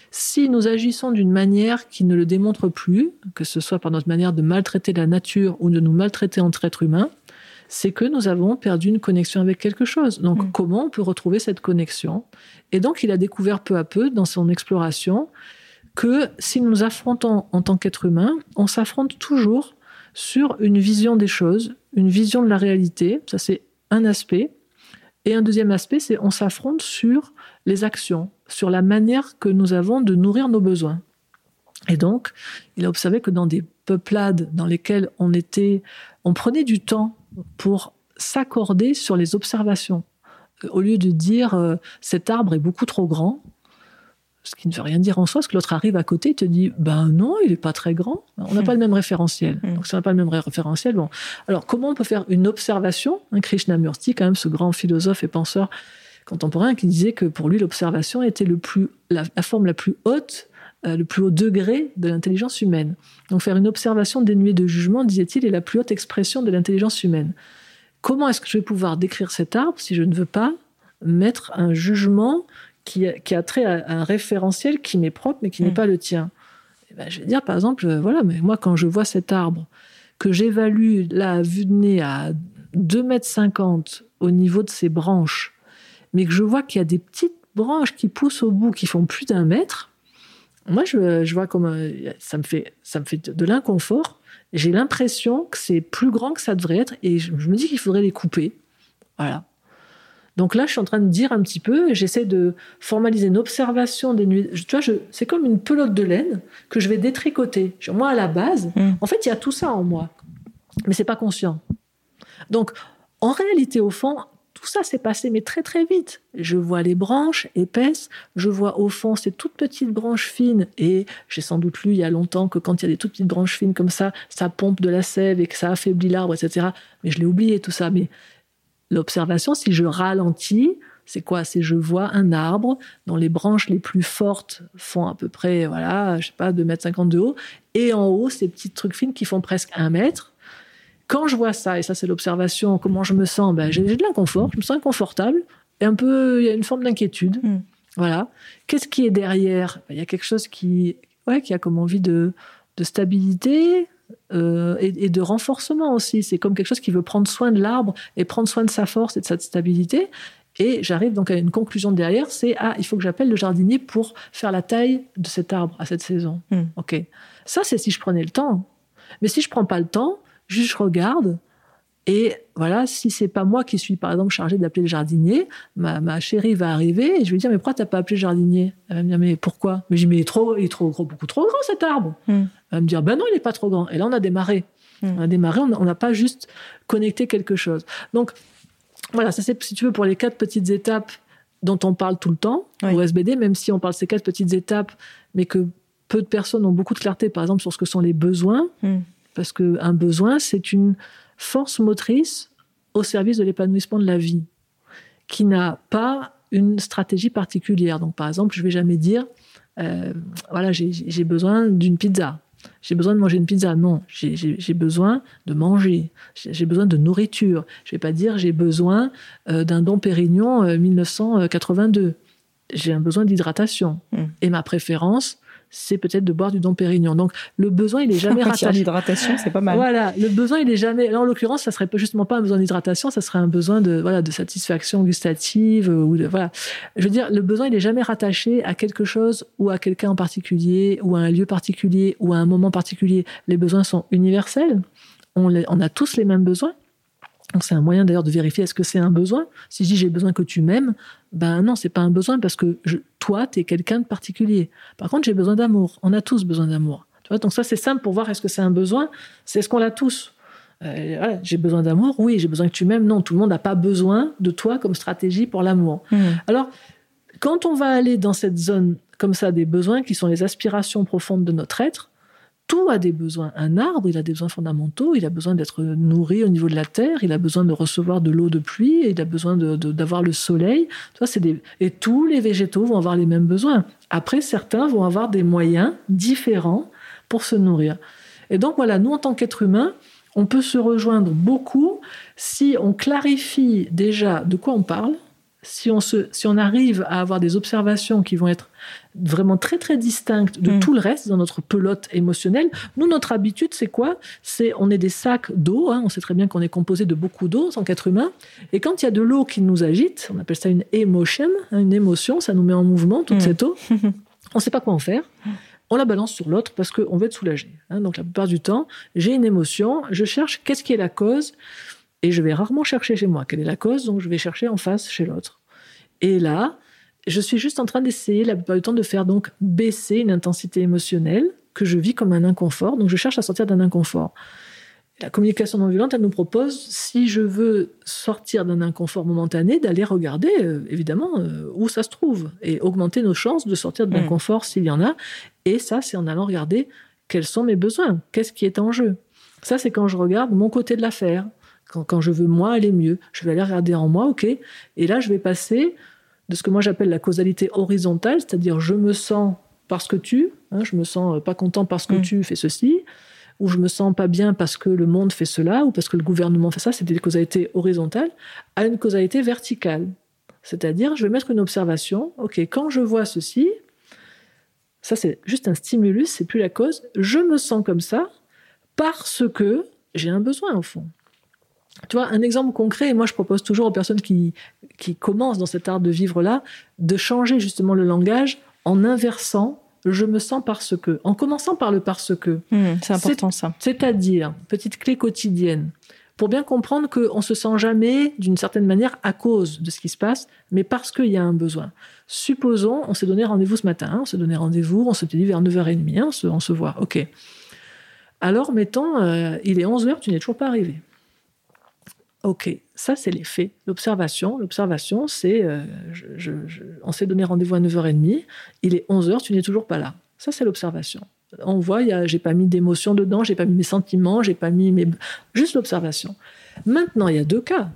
Si nous agissons d'une manière qui ne le démontre plus, que ce soit par notre manière de maltraiter la nature ou de nous maltraiter entre êtres humains, c'est que nous avons perdu une connexion avec quelque chose. Donc, mmh. comment on peut retrouver cette connexion ? Et donc, il a découvert peu à peu, dans son exploration, que si nous nous affrontons en tant qu'être humain, on s'affronte toujours sur une vision des choses, une vision de la réalité. Ça, c'est un aspect. Et un deuxième aspect, c'est on s'affronte sur les actions, sur la manière que nous avons de nourrir nos besoins. Et donc, il a observé que dans des peuplades dans lesquelles on était, on prenait du temps pour s'accorder sur les observations. Au lieu de dire euh, « cet arbre est beaucoup trop grand », ce qui ne veut rien dire en soi, parce que l'autre arrive à côté et te dit « ben non, il n'est pas très grand ». On n'a mmh. pas le même référentiel. Mmh. Donc si on n'a pas le même référentiel, bon. Alors comment on peut faire une observation ? hein, Krishnamurti, quand même, ce grand philosophe et penseur contemporain, qui disait que pour lui, l'observation était le plus, la, la forme la plus haute, euh, le plus haut degré de l'intelligence humaine. Donc faire une observation dénuée de jugement, disait-il, est la plus haute expression de l'intelligence humaine. Comment est-ce que je vais pouvoir décrire cet arbre si je ne veux pas mettre un jugement qui a, qui a trait à un référentiel qui m'est propre mais qui mmh. n'est pas le tien ? Et ben, je vais dire, par exemple, euh, voilà, mais moi, quand je vois cet arbre, que j'évalue là, à vue de nez à deux mètres cinquante au niveau de ses branches, mais que je vois qu'il y a des petites branches qui poussent au bout, qui font plus d'un mètre, moi, je, je vois comme un, ça me fait, ça me fait de l'inconfort. J'ai l'impression que c'est plus grand que ça devrait être, et je, je me dis qu'il faudrait les couper. Voilà. Donc là, je suis en train de dire un petit peu, j'essaie de formaliser une observation des nuits. Tu vois, je, c'est comme une pelote de laine que je vais détricoter. Moi, à la base, mmh. en fait, il y a tout ça en moi, mais c'est pas conscient. Donc, en réalité, au fond, tout ça s'est passé, mais très très vite. Je vois les branches épaisses, je vois au fond ces toutes petites branches fines, et j'ai sans doute lu il y a longtemps que quand il y a des toutes petites branches fines comme ça, ça pompe de la sève et que ça affaiblit l'arbre, et cetera. Mais je l'ai oublié tout ça. Mais l'observation, si je ralentis, c'est quoi ? C'est je vois un arbre dont les branches les plus fortes font à peu près, voilà, je sais pas, deux mètres cinquante de haut, et en haut, ces petits trucs fines qui font presque un mètre. Quand je vois ça, et ça c'est l'observation, comment je me sens, ben, j'ai, j'ai de l'inconfort, je me sens inconfortable, et un peu, il y a une forme d'inquiétude. Mmh. Voilà. Qu'est-ce qui est derrière ? Ben, il y a quelque chose qui, ouais, qui a comme envie de, de stabilité euh, et, et de renforcement aussi. C'est comme quelque chose qui veut prendre soin de l'arbre et prendre soin de sa force et de sa stabilité. Et j'arrive donc à une conclusion derrière, c'est « ah, il faut que j'appelle le jardinier pour faire la taille de cet arbre à cette saison. Mmh. » Ok. Ça, c'est si je prenais le temps. Mais si je prends pas le temps, juste je regarde, et voilà, si c'est pas moi qui suis par exemple chargée d'appeler le jardinier, ma, ma chérie va arriver et je vais lui dire mais pourquoi t'as pas appelé le jardinier ? Elle va me dire mais pourquoi ? Mais je dis mais il est trop, il est trop gros, beaucoup trop grand cet arbre. Mm. Elle va me dire ben non il est pas trop grand. Et là on a démarré, mm. on a démarré, on n'a pas juste connecté quelque chose. Donc voilà, ça c'est si tu veux pour les quatre petites étapes dont on parle tout le temps oui. au S B D, même si on parle de ces quatre petites étapes, mais que peu de personnes ont beaucoup de clarté par exemple sur ce que sont les besoins. Mm. Parce qu'un besoin, c'est une force motrice au service de l'épanouissement de la vie, qui n'a pas une stratégie particulière. Donc, par exemple, je ne vais jamais dire, euh, voilà, j'ai, j'ai besoin d'une pizza. J'ai besoin de manger une pizza. Non, j'ai, j'ai, j'ai besoin de manger. J'ai, j'ai besoin de nourriture. Je ne vais pas dire, j'ai besoin euh, d'un Dom Pérignon euh, dix-neuf cent quatre-vingt-deux. J'ai un besoin d'hydratation. Mmh. Et ma préférence, c'est peut-être de boire du Dom Pérignon. Donc, le besoin, il est jamais rattaché. L'hydratation, c'est pas mal. Voilà, le besoin, il est jamais... Là, en l'occurrence, ça serait justement pas un besoin d'hydratation, ça serait un besoin de, voilà, de satisfaction gustative, ou de, voilà. Je veux dire, le besoin, il est jamais rattaché à quelque chose ou à quelqu'un en particulier, ou à un lieu particulier, ou à un moment particulier. Les besoins sont universels. On, les, on a tous les mêmes besoins. Donc c'est un moyen d'ailleurs de vérifier est-ce que c'est un besoin. Si je dis j'ai besoin que tu m'aimes, ben non, c'est pas un besoin parce que je, toi, t'es quelqu'un de particulier. Par contre, j'ai besoin d'amour. On a tous besoin d'amour. Tu vois, donc ça, c'est simple pour voir est-ce que c'est un besoin. C'est est-ce qu'on l'a tous. Euh, voilà, j'ai besoin d'amour, oui. J'ai besoin que tu m'aimes, non. Tout le monde n'a pas besoin de toi comme stratégie pour l'amour. Mmh. Alors, quand on va aller dans cette zone comme ça des besoins qui sont les aspirations profondes de notre être, tout a des besoins. Un arbre, il a des besoins fondamentaux, il a besoin d'être nourri au niveau de la terre, il a besoin de recevoir de l'eau de pluie, il a besoin de, de, d'avoir le soleil. Tu vois, c'est des... Et tous les végétaux vont avoir les mêmes besoins. Après, certains vont avoir des moyens différents pour se nourrir. Et donc voilà, nous, en tant qu'êtres humains, on peut se rejoindre beaucoup si on clarifie déjà de quoi on parle, si on, se, si on arrive à avoir des observations qui vont être vraiment très très distinctes de mmh. tout le reste dans notre pelote émotionnelle. Nous, notre habitude, c'est quoi ? C'est, on est des sacs d'eau, hein, on sait très bien qu'on est composé de beaucoup d'eau en tant qu'être humain, et quand il y a de l'eau qui nous agite, on appelle ça une émotion, hein, une émotion, ça nous met en mouvement, toute mmh. cette eau, on ne sait pas quoi en faire, on la balance sur l'autre parce qu'on veut être soulagé. Hein, donc la plupart du temps, j'ai une émotion, je cherche qu'est-ce qui est la cause, et je vais rarement chercher chez moi quelle est la cause, donc je vais chercher en face chez l'autre. Et là, je suis juste en train d'essayer la plupart du temps de faire donc baisser une intensité émotionnelle que je vis comme un inconfort, donc je cherche à sortir d'un inconfort. La communication non violente, elle nous propose, si je veux sortir d'un inconfort momentané, d'aller regarder, euh, évidemment, euh, où ça se trouve, et augmenter nos chances de sortir de l'inconfort mmh. s'il y en a. Et ça, c'est en allant regarder quels sont mes besoins, qu'est-ce qui est en jeu. Ça, c'est quand je regarde mon côté de l'affaire. Quand, quand je veux, moi, aller mieux, je vais aller regarder en moi, ok, et là, je vais passer de ce que moi, j'appelle la causalité horizontale, c'est-à-dire je me sens parce que tu, hein, je me sens pas content parce que mmh. tu fais ceci, ou je me sens pas bien parce que le monde fait cela, ou parce que le gouvernement fait ça, c'est des causalités horizontales, à une causalité verticale. C'est-à-dire, je vais mettre une observation, ok, quand je vois ceci, ça, c'est juste un stimulus, c'est plus la cause, je me sens comme ça parce que j'ai un besoin, au fond. Tu vois, un exemple concret, et moi je propose toujours aux personnes qui, qui commencent dans cet art de vivre-là, de changer justement le langage en inversant « je me sens parce que », en commençant par le « parce que mmh, ». C'est important c'est, ça. C'est-à-dire, petite clé quotidienne, pour bien comprendre qu'on ne se sent jamais, d'une certaine manière, à cause de ce qui se passe, mais parce qu'il y a un besoin. Supposons, on s'est donné rendez-vous ce matin, hein, on s'est donné rendez-vous, on s'était dit vers neuf heures trente, hein, on, se, on se voit, ok. Alors, mettons, euh, il est onze heures, tu n'es toujours pas arrivé. Ok, ça c'est les faits. L'observation, l'observation c'est, euh, je, je, je, on s'est donné rendez-vous à neuf heures trente, il est onze heures, tu n'es toujours pas là. Ça c'est l'observation. On voit, y a, j'ai pas mis d'émotion dedans, j'ai pas mis mes sentiments, j'ai pas mis mes... Juste l'observation. Maintenant, il y a deux cas.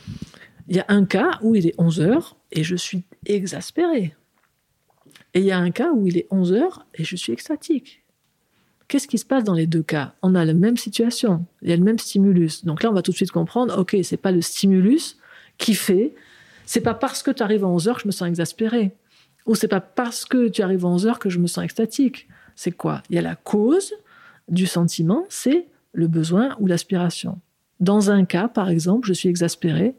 Il y a un cas où il est onze heures et je suis exaspéré. Et il y a un cas où il est onze heures et je suis extatique. Qu'est-ce qui se passe dans les deux cas ? On a la même situation, il y a le même stimulus. Donc là, on va tout de suite comprendre, ok, c'est pas le stimulus qui fait, c'est pas parce que tu arrives à onze heures que je me sens exaspéré, ou c'est pas parce que tu arrives à onze heures que je me sens extatique. C'est quoi ? Il y a la cause du sentiment, c'est le besoin ou l'aspiration. Dans un cas, par exemple, je suis exaspérée,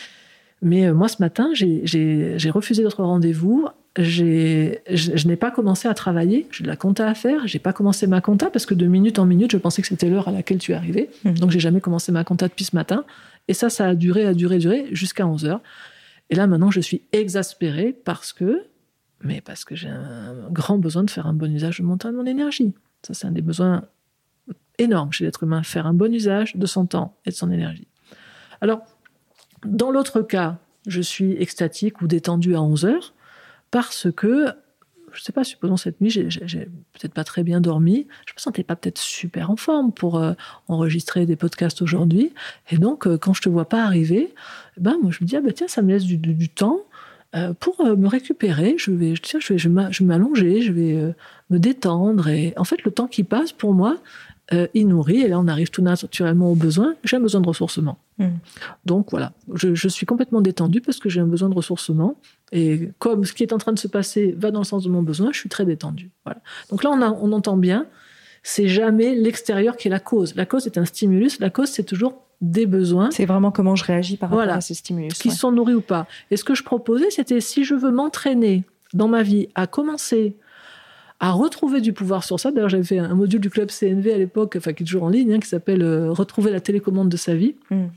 mais moi, ce matin, j'ai, j'ai, j'ai refusé notre rendez-vous. J'ai, je, je n'ai pas commencé à travailler. J'ai de la compta à faire. J'ai pas commencé ma compta parce que de minute en minute, je pensais que c'était l'heure à laquelle tu es arrivé. Mmh. Donc, j'ai jamais commencé ma compta depuis ce matin. Et ça, ça a duré, a duré, duré jusqu'à onze heures. Et là, maintenant, je suis exaspérée parce que, mais parce que j'ai un grand besoin de faire un bon usage de mon temps et de mon énergie. Ça, c'est un des besoins énormes chez l'être humain, faire un bon usage de son temps et de son énergie. Alors, dans l'autre cas, je suis extatique ou détendue à onze heures parce que, je ne sais pas, supposons cette nuit, j'ai, j'ai, j'ai peut-être pas très bien dormi, je me sentais pas peut-être super en forme pour euh, enregistrer des podcasts aujourd'hui, et donc euh, quand je te vois pas arriver, ben moi je me dis ah ben tiens ça me laisse du, du, du temps euh, pour euh, me récupérer, je vais, tiens, je vais, je vais m'allonger, je vais euh, me détendre, et en fait le temps qui passe pour moi, euh, il nourrit, et là on arrive tout naturellement aux besoins. J'ai un besoin de ressourcement. Mmh. Donc voilà, je, je suis complètement détendue parce que j'ai un besoin de ressourcement. Et comme ce qui est en train de se passer va dans le sens de mon besoin, je suis très détendue. Voilà. Donc là, on, a, on entend bien, c'est jamais l'extérieur qui est la cause. La cause est un stimulus, la cause c'est toujours des besoins. C'est vraiment comment je réagis par rapport voilà, à ces stimulus. Qui ouais. sont nourris ou pas. Et ce que je proposais, c'était si je veux m'entraîner dans ma vie à commencer à retrouver du pouvoir sur ça. D'ailleurs, j'avais fait un module du club C N V à l'époque, enfin qui est toujours en ligne, hein, qui s'appelle euh, « Retrouver la télécommande de sa vie ». Mm.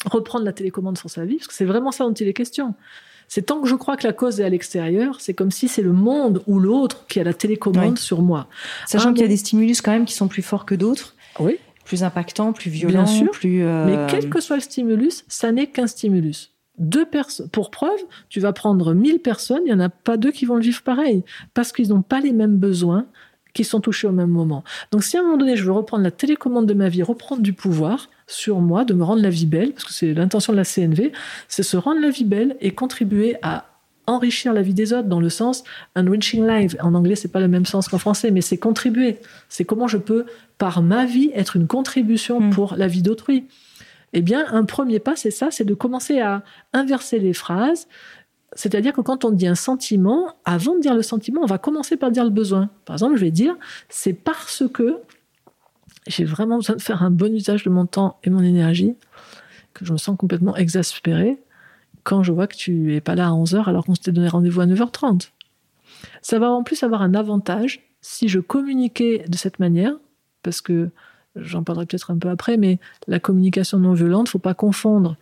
reprendre la télécommande sur sa vie, parce que c'est vraiment ça dont il est question. C'est tant que je crois que la cause est à l'extérieur, c'est comme si c'est le monde ou l'autre qui a la télécommande oui. sur moi. Sachant un qu'il y a des stimulus quand même qui sont plus forts que d'autres, oui. plus impactants, plus violents. Bien sûr, plus, euh... mais quel que soit le stimulus, ça n'est qu'un stimulus. Deux personnes, pour preuve, tu vas prendre mille personnes, il n'y en a pas deux qui vont le vivre pareil, parce qu'ils n'ont pas les mêmes besoins, qui sont touchés au même moment. Donc si à un moment donné, je veux reprendre la télécommande de ma vie, reprendre du pouvoir sur moi, de me rendre la vie belle, parce que c'est l'intention de la C N V, c'est se rendre la vie belle et contribuer à enrichir la vie des autres, dans le sens enriching life. En anglais, c'est pas le même sens qu'en français, mais c'est contribuer. C'est comment je peux, par ma vie, être une contribution mmh. pour la vie d'autrui. Eh bien, un premier pas, c'est ça, c'est de commencer à inverser les phrases. C'est-à-dire que quand on dit un sentiment, avant de dire le sentiment, on va commencer par dire le besoin. Par exemple, je vais dire, c'est parce que j'ai vraiment besoin de faire un bon usage de mon temps et mon énergie que je me sens complètement exaspérée quand je vois que tu n'es pas là à onze heures alors qu'on s'était donné rendez-vous à neuf heures trente. Ça va en plus avoir un avantage si je communiquais de cette manière, parce que j'en parlerai peut-être un peu après, mais la communication non violente, il ne faut pas confondre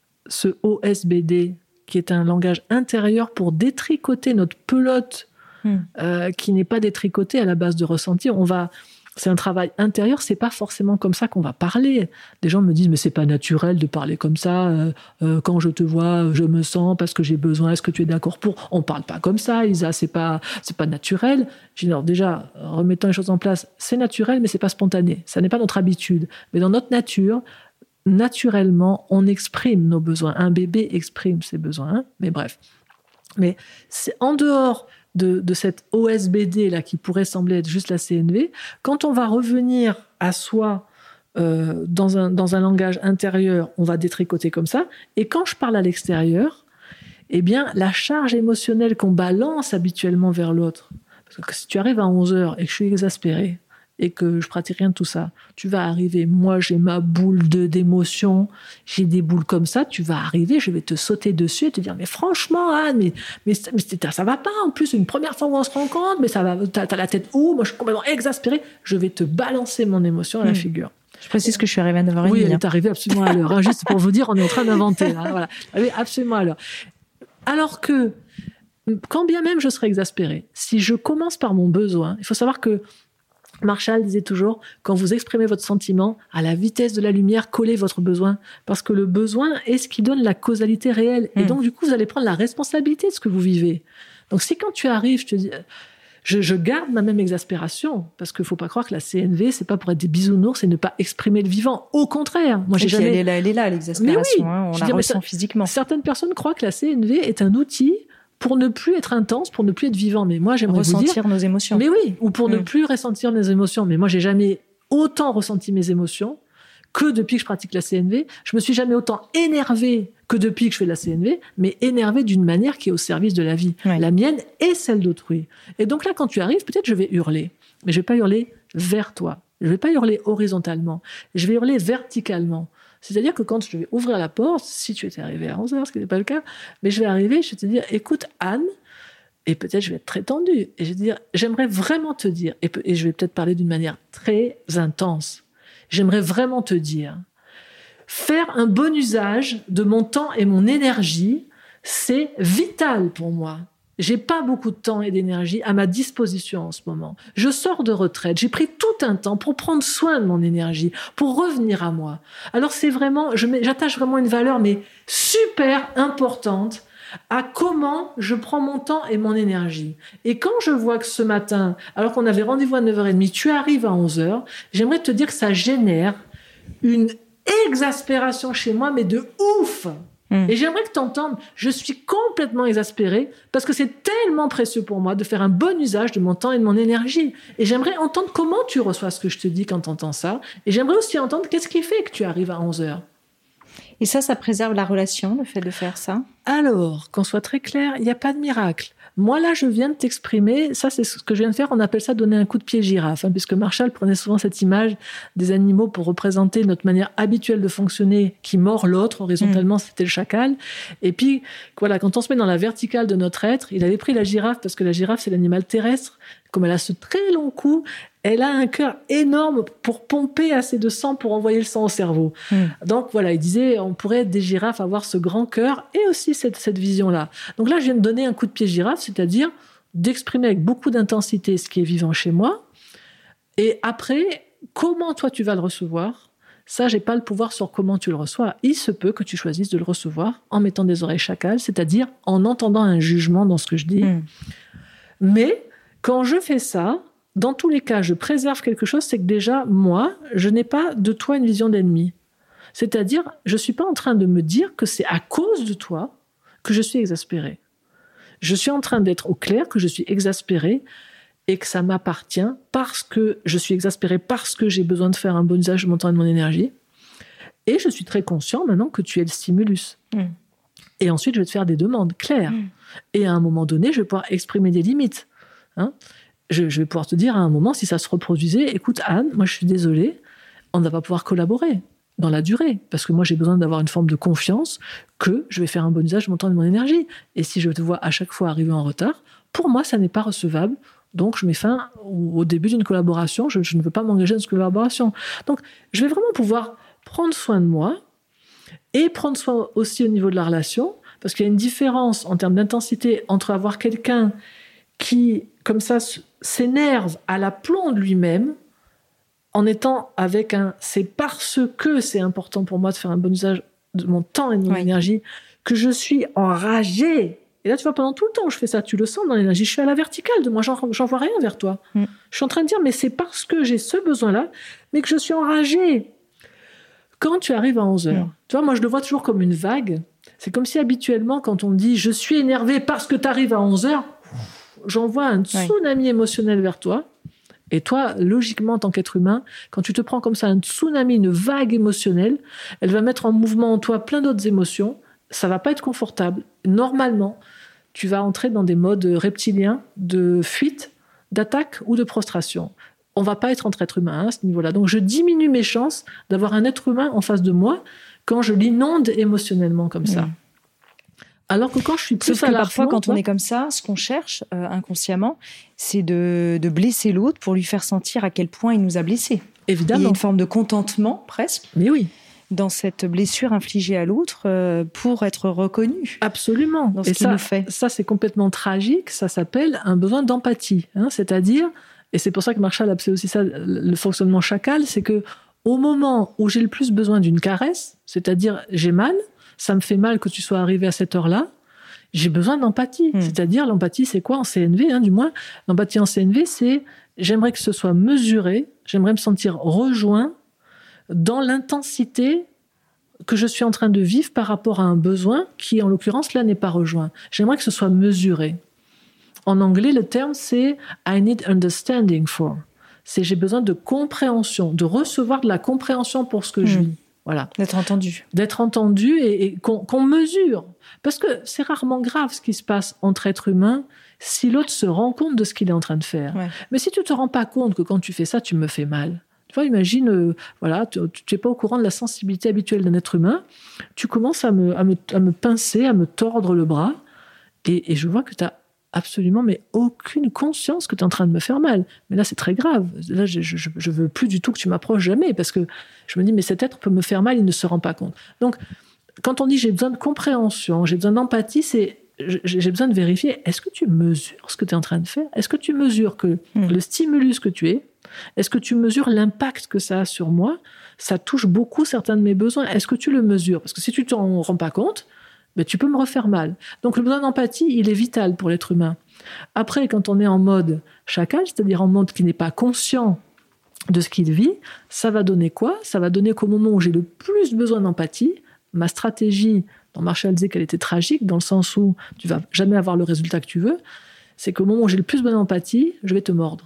ce O S B D, qui est un langage intérieur pour détricoter notre pelote, mmh. euh, qui n'est pas détricotée à la base de ressenti. On va, c'est un travail intérieur, c'est pas forcément comme ça qu'on va parler. Des gens me disent, mais c'est pas naturel de parler comme ça, euh, euh, quand je te vois, je me sens, parce que j'ai besoin, est-ce que tu es d'accord pour... On parle pas comme ça, Lisa, c'est pas, c'est pas naturel. Je dis, alors déjà, remettons les choses en place, c'est naturel, mais c'est pas spontané. Ça n'est pas notre habitude. Mais dans notre nature, naturellement, on exprime nos besoins. Un bébé exprime ses besoins, hein, mais bref. Mais c'est en dehors de, de cette O S B D là qui pourrait sembler être juste la C N V, quand on va revenir à soi euh, dans un, dans un langage intérieur, on va détricoter comme ça. Et quand je parle à l'extérieur, eh bien, la charge émotionnelle qu'on balance habituellement vers l'autre, parce que si tu arrives à onze heures et que je suis exaspérée, et que je pratique rien de tout ça, tu vas arriver, moi j'ai ma boule de, d'émotion, j'ai des boules comme ça, tu vas arriver, je vais te sauter dessus et te dire, mais franchement Anne, mais, mais, mais ça va pas, en plus une première fois où on se rencontre, mais ça va, t'as, t'as la tête où, moi je suis complètement exaspérée, je vais te balancer mon émotion à la mmh. figure. Je précise que je suis arrivée à neuf heures trente. Oui, elle est arrivée absolument à l'heure, hein, juste pour vous dire, on est en train d'inventer, hein, voilà. Elle est absolument à l'heure. Alors que, quand bien même je serais exaspérée, si je commence par mon besoin, il faut savoir que Marshall disait toujours, quand vous exprimez votre sentiment, à la vitesse de la lumière, collez votre besoin. Parce que le besoin est ce qui donne la causalité réelle. Mmh. Et donc, du coup, vous allez prendre la responsabilité de ce que vous vivez. Donc, si quand tu arrives, je te dis, je, je garde ma même exaspération, parce qu'il ne faut pas croire que la C N V, c'est pas pour être des bisounours et ne pas exprimer le vivant. Au contraire. Moi, j'ai jamais... Elle est là, elle est là, l'exaspération. Mais oui, hein, on la dire, ressent ça, physiquement. Certaines personnes croient que la C N V est un outil pour ne plus être intense, pour ne plus être vivant. Mais moi, j'aimerais ressentir vous dire... nos émotions. Mais oui, ou pour mmh. ne plus ressentir mes émotions. Mais moi, j'ai jamais autant ressenti mes émotions que depuis que je pratique la C N V. Je me suis jamais autant énervée que depuis que je fais de la C N V, mais énervée d'une manière qui est au service de la vie. Ouais. La mienne et celle d'autrui. Et donc là, quand tu arrives, peut-être je vais hurler. Mais je vais pas hurler vers toi. Je vais pas hurler horizontalement. Je vais hurler verticalement. C'est-à-dire que quand je vais ouvrir la porte, si tu étais arrivé à onze heures, ce qui n'est pas le cas, mais je vais arriver, je vais te dire, écoute Anne, et peut-être je vais être très tendue, et je vais te dire, j'aimerais vraiment te dire, et, et je vais peut-être parler d'une manière très intense, j'aimerais vraiment te dire, faire un bon usage de mon temps et mon énergie, c'est vital pour moi. J'ai pas beaucoup de temps et d'énergie à ma disposition en ce moment. Je sors de retraite. J'ai pris tout un temps pour prendre soin de mon énergie, pour revenir à moi. Alors c'est vraiment, je mets, j'attache vraiment une valeur, mais super importante à comment je prends mon temps et mon énergie. Et quand je vois que ce matin, alors qu'on avait rendez-vous à neuf heures trente, tu arrives à onze heures, j'aimerais te dire que ça génère une exaspération chez moi, mais de ouf! Mmh. Et j'aimerais que tu entendes, je suis complètement exaspérée parce que c'est tellement précieux pour moi de faire un bon usage de mon temps et de mon énergie. Et j'aimerais entendre comment tu reçois ce que je te dis quand tu entends ça. Et j'aimerais aussi entendre qu'est-ce qui fait que tu arrives à onze heures. Et ça, ça préserve la relation, le fait de faire ça? Alors, qu'on soit très clair, il n'y a pas de miracle. Moi, là, je viens de t'exprimer, ça, c'est ce que je viens de faire, on appelle ça donner un coup de pied girafe, hein, puisque Marshall prenait souvent cette image des animaux pour représenter notre manière habituelle de fonctionner qui mord l'autre, horizontalement, mmh. c'était le chacal. Et puis, voilà, quand on se met dans la verticale de notre être, il avait pris la girafe, parce que la girafe, c'est l'animal terrestre. comme elle a ce très long cou, elle a un cœur énorme pour pomper assez de sang pour envoyer le sang au cerveau. Mmh. Donc voilà, il disait, on pourrait des girafes avoir ce grand cœur et aussi cette, cette vision-là. Donc là, je viens de donner un coup de pied girafe, c'est-à-dire d'exprimer avec beaucoup d'intensité ce qui est vivant chez moi. Et après, comment toi tu vas le recevoir ? Ça, j'ai pas le pouvoir sur comment tu le reçois. Il se peut que tu choisisses de le recevoir en mettant des oreilles chacales, c'est-à-dire en entendant un jugement dans ce que je dis. Mmh. Mais quand je fais ça, dans tous les cas, je préserve quelque chose, c'est que déjà, moi, je n'ai pas de toi une vision d'ennemi. C'est-à-dire, je suis pas en train de me dire que c'est à cause de toi que je suis exaspérée. Je suis en train d'être au clair que je suis exaspérée et que ça m'appartient parce que je suis exaspérée, parce que j'ai besoin de faire un bon usage de mon temps et de mon énergie. Et je suis très conscient maintenant que tu es le stimulus. Mmh. Et ensuite, je vais te faire des demandes claires. Mmh. Et à un moment donné, je vais pouvoir exprimer des limites. Hein ? je, je vais pouvoir te dire à un moment, si ça se reproduisait, écoute Anne, moi je suis désolée, on ne va pas pouvoir collaborer dans la durée, parce que moi j'ai besoin d'avoir une forme de confiance que je vais faire un bon usage de mon temps et de mon énergie. Et si je te vois à chaque fois arriver en retard, pour moi ça n'est pas recevable. Donc, je mets fin au début d'une collaboration. Je, je ne veux pas m'engager dans cette collaboration. Donc, je vais vraiment pouvoir prendre soin de moi et prendre soin aussi au niveau de la relation, parce qu'il y a une différence en termes d'intensité entre avoir quelqu'un qui, comme ça, s'énerve à l'aplomb de lui-même, en étant avec un « c'est parce que c'est important pour moi de faire un bon usage de mon temps et de mon oui. énergie que je suis enragée ». Et là, tu vois, pendant tout le temps, je fais ça. Tu le sens dans l'énergie. Je suis à la verticale de moi. J'en, j'en vois rien vers toi. Mm. Je suis en train de dire, mais c'est parce que j'ai ce besoin-là, mais que je suis enragée. Quand tu arrives à onze heures, mm. tu vois, moi, je le vois toujours comme une vague. C'est comme si, habituellement, quand on dit « je suis énervé parce que tu arrives à onze heures », j'envoie un tsunami ouais. émotionnel vers toi. Et toi, logiquement, en tant qu'être humain, quand tu te prends comme ça un tsunami, une vague émotionnelle, elle va mettre en mouvement en toi plein d'autres émotions. Ça va pas être confortable. Normalement, tu vas entrer dans des modes reptiliens de fuite, d'attaque ou de prostration. On va pas être entre êtres humains hein, à ce niveau-là. Donc, je diminue mes chances d'avoir un être humain en face de moi quand je l'inonde émotionnellement comme ça. Mmh. Alors que quand je suis plus Sauf à que la parfois, fond, quand on est comme ça, ce qu'on cherche euh, inconsciemment, c'est de, de blesser l'autre pour lui faire sentir à quel point il nous a blessés. Évidemment. Il y a une forme de contentement, presque. Mais oui. Dans cette blessure infligée à l'autre euh, pour être reconnu. Absolument. Dans ce et qu'il ça, nous fait. Ça, c'est complètement tragique. Ça s'appelle un besoin d'empathie. Hein, c'est-à-dire, et c'est pour ça que Marshall appelait aussi ça le fonctionnement chacal, c'est que au moment où j'ai le plus besoin d'une caresse, c'est-à-dire j'ai mal, ça me fait mal que tu sois arrivé à cette heure-là, j'ai besoin d'empathie. Mmh. C'est-à-dire, l'empathie, c'est quoi en C N V, hein, du moins, l'empathie en C N V, c'est j'aimerais que ce soit mesuré, j'aimerais me sentir rejoint dans l'intensité que je suis en train de vivre par rapport à un besoin qui, en l'occurrence, là, n'est pas rejoint. J'aimerais que ce soit mesuré. En anglais, le terme, c'est « I need understanding for ». C'est « j'ai besoin de compréhension, de recevoir de la compréhension pour ce que mmh. je vis ». Voilà. D'être entendu. D'être entendu et, et qu'on, qu'on mesure. Parce que c'est rarement grave ce qui se passe entre êtres humains si l'autre se rend compte de ce qu'il est en train de faire. Ouais. Mais si tu ne te rends pas compte que quand tu fais ça, tu me fais mal. Tu vois, imagine, euh, voilà, tu n'es pas au courant de la sensibilité habituelle d'un être humain, tu commences à me, à me, à me pincer, à me tordre le bras, et, et je vois que tu n'as absolument mais aucune conscience que tu es en train de me faire mal. Mais là, c'est très grave. Là, je ne veux plus du tout que tu m'approches jamais, parce que je me dis, mais cet être peut me faire mal, il ne se rend pas compte. Donc, quand on dit j'ai besoin de compréhension, j'ai besoin d'empathie, c'est j'ai besoin de vérifier, est-ce que tu mesures ce que tu es en train de faire ? Est-ce que tu mesures que mmh. le stimulus que tu es, est-ce que tu mesures l'impact que ça a sur moi ? Ça touche beaucoup certains de mes besoins. Est-ce que tu le mesures ? Parce que si tu ne t'en rends pas compte, ben tu peux me refaire mal. Donc le besoin d'empathie, il est vital pour l'être humain. Après, quand on est en mode chacal, c'est-à-dire en mode qui n'est pas conscient de ce qu'il vit, ça va donner quoi ? Ça va donner qu'au moment où j'ai le plus besoin d'empathie, ma stratégie, dont Marshall disait qu'elle était tragique, dans le sens où tu vas jamais avoir le résultat que tu veux, c'est qu'au moment où j'ai le plus besoin d'empathie, je vais te mordre.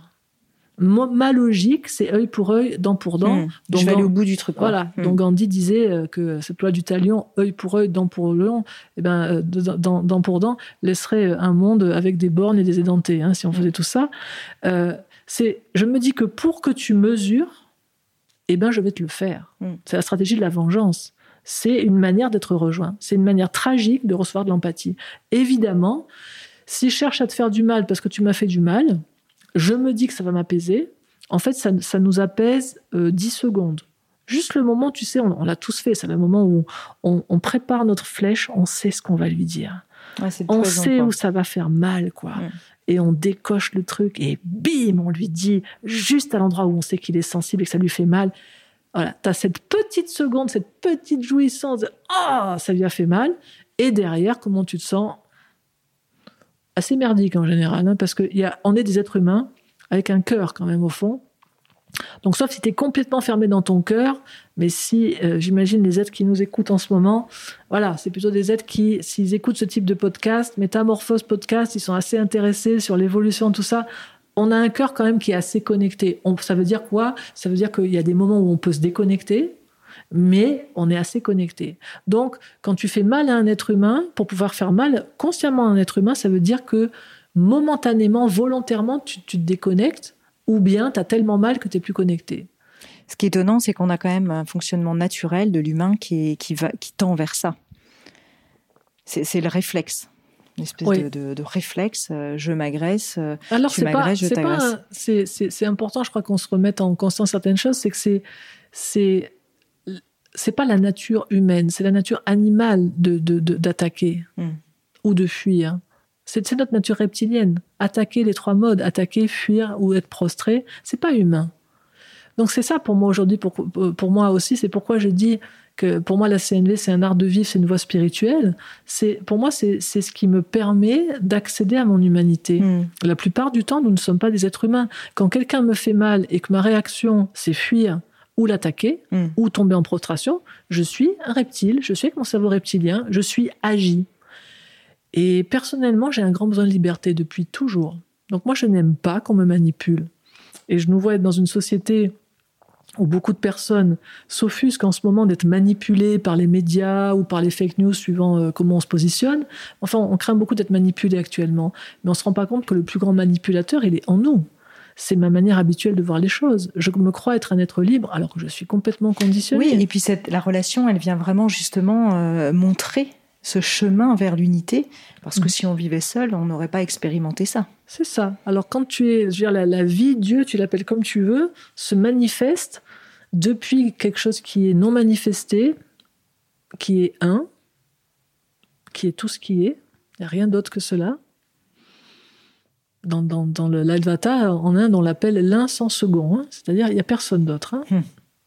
Ma logique, c'est œil pour œil, dent pour dent. Mmh, donc, je vais aller au bout du truc. Voilà. Mmh. Donc Gandhi disait que cette loi du talion, œil pour œil, dent pour dent, eh ben, dent, dent pour dent, laisserait un monde avec des bornes et des édentés. Hein, si on faisait mmh. tout ça, euh, c'est, je me dis que pour que tu mesures, eh ben, je vais te le faire. Mmh. C'est la stratégie de la vengeance. C'est une manière d'être rejoint. C'est une manière tragique de recevoir de l'empathie. Évidemment, si je cherche à te faire du mal parce que tu m'as fait du mal, je me dis que ça va m'apaiser. En fait, ça, ça nous apaise euh, dix secondes. Juste le moment, tu sais, on, on l'a tous fait, c'est le moment où on, on prépare notre flèche, on sait ce qu'on va lui dire. Ouais, c'est on présent, sait quoi. où ça va faire mal, quoi. Ouais. Et on décoche le truc et bim, on lui dit juste à l'endroit où on sait qu'il est sensible et que ça lui fait mal. Voilà, t'as cette petite seconde, cette petite jouissance de « Ah, ça lui a fait mal ». Et derrière, comment tu te sens ? Assez merdique en général, hein, parce qu'on est des êtres humains avec un cœur quand même au fond. Donc, sauf si tu es complètement fermé dans ton cœur, mais si, euh, j'imagine, les êtres qui nous écoutent en ce moment, voilà, c'est plutôt des êtres qui, s'ils écoutent ce type de podcast, Métamorphose Podcast, ils sont assez intéressés sur l'évolution, tout ça. On a un cœur quand même qui est assez connecté. On, ça veut dire quoi ? Ça veut dire qu'il y a des moments où on peut se déconnecter, mais on est assez connecté. Donc, quand tu fais mal à un être humain, pour pouvoir faire mal consciemment à un être humain, ça veut dire que momentanément, volontairement, tu, tu te déconnectes, ou bien tu as tellement mal que tu n'es plus connecté. Ce qui est étonnant, c'est qu'on a quand même un fonctionnement naturel de l'humain qui, est, qui, va, qui tend vers ça. C'est, c'est le réflexe. Une espèce oui. de, de, de réflexe, euh, je m'agresse, euh, Alors, tu m'agresses, je c'est t'agresse. Pas un, c'est, c'est, c'est important, je crois, qu'on se remette en conscience certaines choses, c'est que c'est, c'est, c'est pas la nature humaine, c'est la nature animale de, de, de, d'attaquer mm. ou de fuir. C'est, c'est notre nature reptilienne. Attaquer les trois modes, attaquer, fuir ou être prostré, c'est pas humain. Donc c'est ça pour moi aujourd'hui, pour, pour moi aussi, c'est pourquoi je dis que pour moi la C N V c'est un art de vivre, c'est une voie spirituelle. C'est, pour moi c'est, c'est ce qui me permet d'accéder à mon humanité. Mmh. La plupart du temps, nous ne sommes pas des êtres humains. Quand quelqu'un me fait mal et que ma réaction c'est fuir ou l'attaquer, mmh. ou tomber en prostration, je suis un reptile, je suis avec mon cerveau reptilien, je suis agi. Et personnellement, j'ai un grand besoin de liberté depuis toujours. Donc moi, je n'aime pas qu'on me manipule. Et je nous vois être dans une société où beaucoup de personnes s'offusquent en ce moment d'être manipulées par les médias ou par les fake news suivant euh, comment on se positionne. Enfin, on craint beaucoup d'être manipulé actuellement. Mais on ne se rend pas compte que le plus grand manipulateur, il est en nous. C'est ma manière habituelle de voir les choses. Je me crois être un être libre alors que je suis complètement conditionné. Oui, et puis cette, la relation, elle vient vraiment justement euh, montrer ce chemin vers l'unité, parce que mmh. si on vivait seul, on n'aurait pas expérimenté ça. C'est ça. Alors quand tu es, je veux dire, la, la vie, Dieu, tu l'appelles comme tu veux, se manifeste depuis quelque chose qui est non manifesté, qui est un, qui est tout ce qui est, il n'y a rien d'autre que cela. Dans, dans, dans le l'Advaita, en Inde, on l'appelle l'un sans second, hein, c'est-à-dire il n'y a personne d'autre. Hein. Mmh.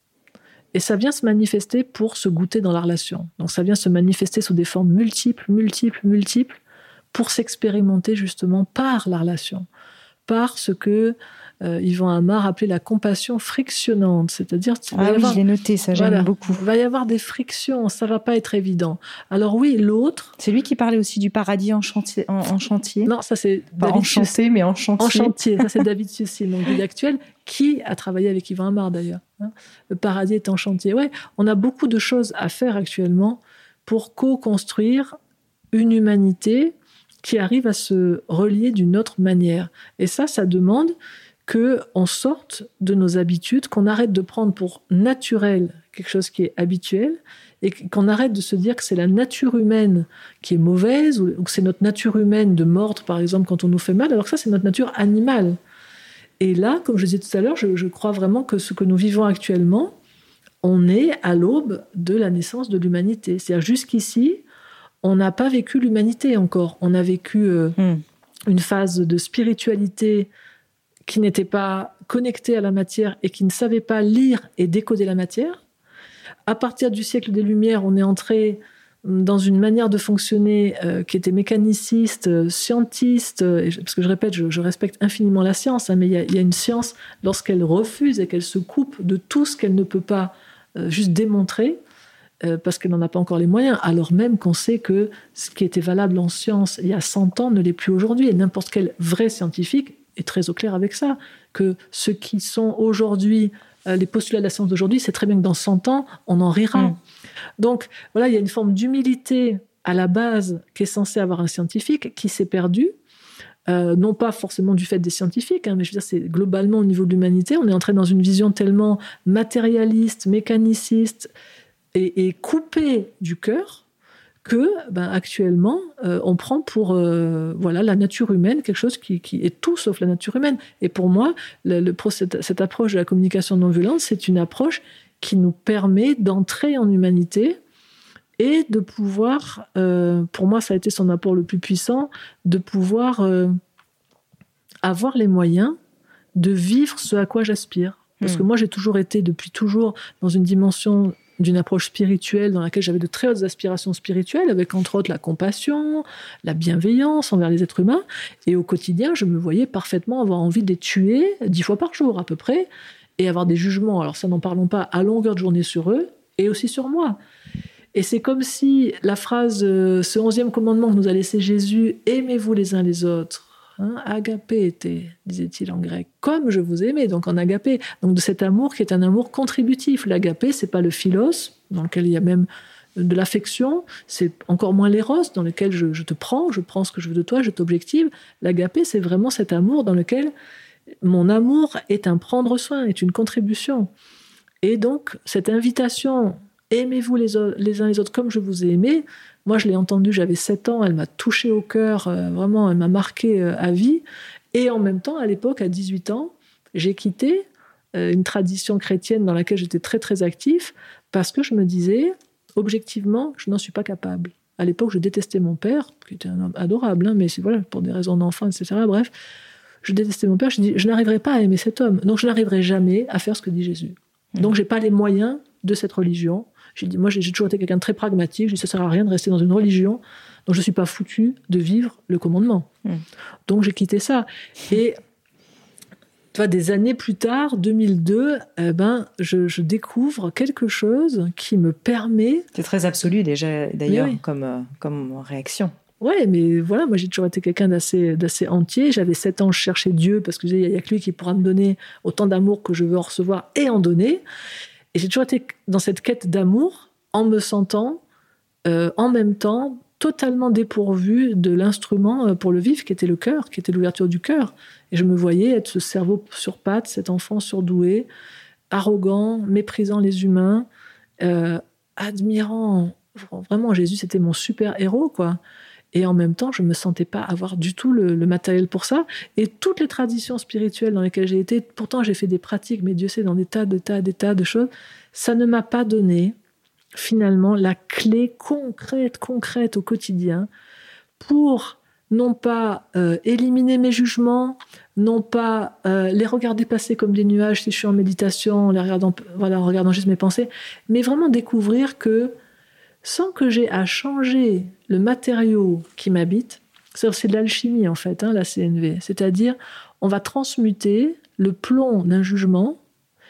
Et ça vient se manifester pour se goûter dans la relation. Donc ça vient se manifester sous des formes multiples, multiples, multiples, pour s'expérimenter justement par la relation, par ce que euh, Yvan Amar appelait la compassion frictionnante, c'est-à-dire ah oui, avoir, je l'ai noté, ça j'aime voilà, beaucoup. Il va y avoir des frictions, ça va pas être évident. Alors oui, l'autre, c'est lui qui parlait aussi du paradis en chantier. En, en chantier. Non, ça c'est pas David enchanté, Sucil, mais en chantier. En chantier, ça c'est David Sucil, donc guide actuel, qui a travaillé avec Yvan Amar d'ailleurs. Hein. Le paradis est en chantier. Ouais, on a beaucoup de choses à faire actuellement pour co-construire une humanité qui arrive à se relier d'une autre manière. Et ça, ça demande qu'on sorte de nos habitudes, qu'on arrête de prendre pour naturel quelque chose qui est habituel, et qu'on arrête de se dire que c'est la nature humaine qui est mauvaise, ou que c'est notre nature humaine de mordre, par exemple, quand on nous fait mal, alors que ça, c'est notre nature animale. Et là, comme je disais tout à l'heure, je, je crois vraiment que ce que nous vivons actuellement, on est à l'aube de la naissance de l'humanité. C'est-à-dire, jusqu'ici, on n'a pas vécu l'humanité encore. On a vécu euh, mm. une phase de spiritualité qui n'était pas connectée à la matière et qui ne savait pas lire et décoder la matière. À partir du siècle des Lumières, on est entré dans une manière de fonctionner euh, qui était mécaniciste, euh, scientiste, euh, parce que je répète, je, je respecte infiniment la science, hein, mais il y, y a une science, lorsqu'elle refuse et qu'elle se coupe de tout ce qu'elle ne peut pas euh, juste démontrer, euh, parce qu'elle n'en a pas encore les moyens, alors même qu'on sait que ce qui était valable en science il y a cent ans ne l'est plus aujourd'hui, et n'importe quel vrai scientifique est très au clair avec ça, que ceux qui sont aujourd'hui, euh, les postulats de la science d'aujourd'hui, c'est très bien que dans cent ans, on en rira. Mmh. Donc, voilà, il y a une forme d'humilité à la base qui est censée avoir un scientifique qui s'est perdue, euh, non pas forcément du fait des scientifiques, hein, mais je veux dire, c'est globalement au niveau de l'humanité, on est entré dans une vision tellement matérialiste, mécaniciste et, et coupée du cœur que, ben, actuellement, euh, on prend pour euh, voilà, la nature humaine quelque chose qui, qui est tout sauf la nature humaine. Et pour moi, le, le, cette, cette approche de la communication non violente, c'est une approche qui nous permet d'entrer en humanité et de pouvoir, euh, pour moi, ça a été son apport le plus puissant, de pouvoir euh, avoir les moyens de vivre ce à quoi j'aspire. Parce mmh. que moi, j'ai toujours été, depuis toujours, dans une dimension d'une approche spirituelle dans laquelle j'avais de très hautes aspirations spirituelles, avec entre autres la compassion, la bienveillance envers les êtres humains. Et au quotidien, je me voyais parfaitement avoir envie de les tuer dix fois par jour à peu près, et avoir des jugements, alors ça n'en parlons pas, à longueur de journée sur eux, et aussi sur moi. Et c'est comme si la phrase, euh, ce onzième commandement que nous a laissé Jésus, « Aimez-vous les uns les autres », Hein, agapété, disait-il en grec, comme je vous aimais, donc en agapé, donc de cet amour qui est un amour contributif. L'agapé, c'est pas le philos, dans lequel il y a même de l'affection, c'est encore moins l'éros, dans lequel je, je te prends, je prends ce que je veux de toi, je t'objective. L'agapé, c'est vraiment cet amour dans lequel mon amour est un prendre soin, est une contribution. Et donc, cette invitation, aimez-vous les, les uns les autres comme je vous ai aimé. Moi, je l'ai entendue, j'avais sept ans, elle m'a touchée au cœur, euh, vraiment, elle m'a marquée euh, à vie. Et en même temps, à l'époque, à dix-huit ans, j'ai quitté euh, une tradition chrétienne dans laquelle j'étais très, très actif, parce que je me disais, objectivement, je n'en suis pas capable. À l'époque, je détestais mon père, qui était un homme adorable, hein, mais c'est, voilà, pour des raisons d'enfant, et cetera. Bref, je détestais mon père, je dis, je n'arriverai pas à aimer cet homme, donc je n'arriverai jamais à faire ce que dit Jésus. Mmh. Donc, je n'ai pas les moyens de cette religion. J'ai dit, moi, j'ai toujours été quelqu'un de très pragmatique. J'ai dit, ça ne sert à rien de rester dans une religion dont je ne suis pas foutu de vivre le commandement. Mmh. Donc, j'ai quitté ça. Et tu vois, des années plus tard, deux mille deux, eh ben, je, je découvre quelque chose qui me permet... C'est très absolu déjà, d'ailleurs, oui. comme, euh, comme réaction. Oui, mais voilà, moi, j'ai toujours été quelqu'un d'assez, d'assez entier. J'avais sept ans, je cherchais Dieu parce que je disais, il n'y a que lui qui pourra me donner autant d'amour que je veux en recevoir et en donner. Et j'ai toujours été dans cette quête d'amour en me sentant, euh, en même temps, totalement dépourvue de l'instrument pour le vivre, qui était le cœur, qui était l'ouverture du cœur. Et je me voyais être ce cerveau sur pattes, cet enfant surdoué, arrogant, méprisant les humains, euh, admirant... Vraiment, Jésus, c'était mon super-héros, quoi. Et en même temps, je ne me sentais pas avoir du tout le, le matériel pour ça. Et toutes les traditions spirituelles dans lesquelles j'ai été, pourtant j'ai fait des pratiques, mais Dieu sait, dans des tas, des tas, des tas de choses, ça ne m'a pas donné, finalement, la clé concrète, concrète au quotidien pour non pas euh, éliminer mes jugements, non pas euh, les regarder passer comme des nuages si je suis en méditation, en les regardant, voilà, en regardant juste mes pensées, mais vraiment découvrir que sans que j'ai à changer le matériau qui m'habite, c'est, c'est de l'alchimie en fait, hein, la C N V, c'est-à-dire on va transmuter le plomb d'un jugement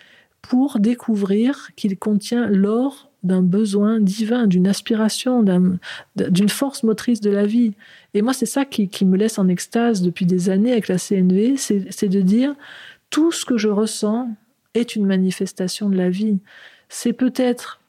pour découvrir qu'il contient l'or d'un besoin divin, d'une aspiration, d'un, d'une force motrice de la vie. Et moi, c'est ça qui, qui me laisse en extase depuis des années avec la C N V, c'est, c'est de dire tout ce que je ressens est une manifestation de la vie. C'est peut-être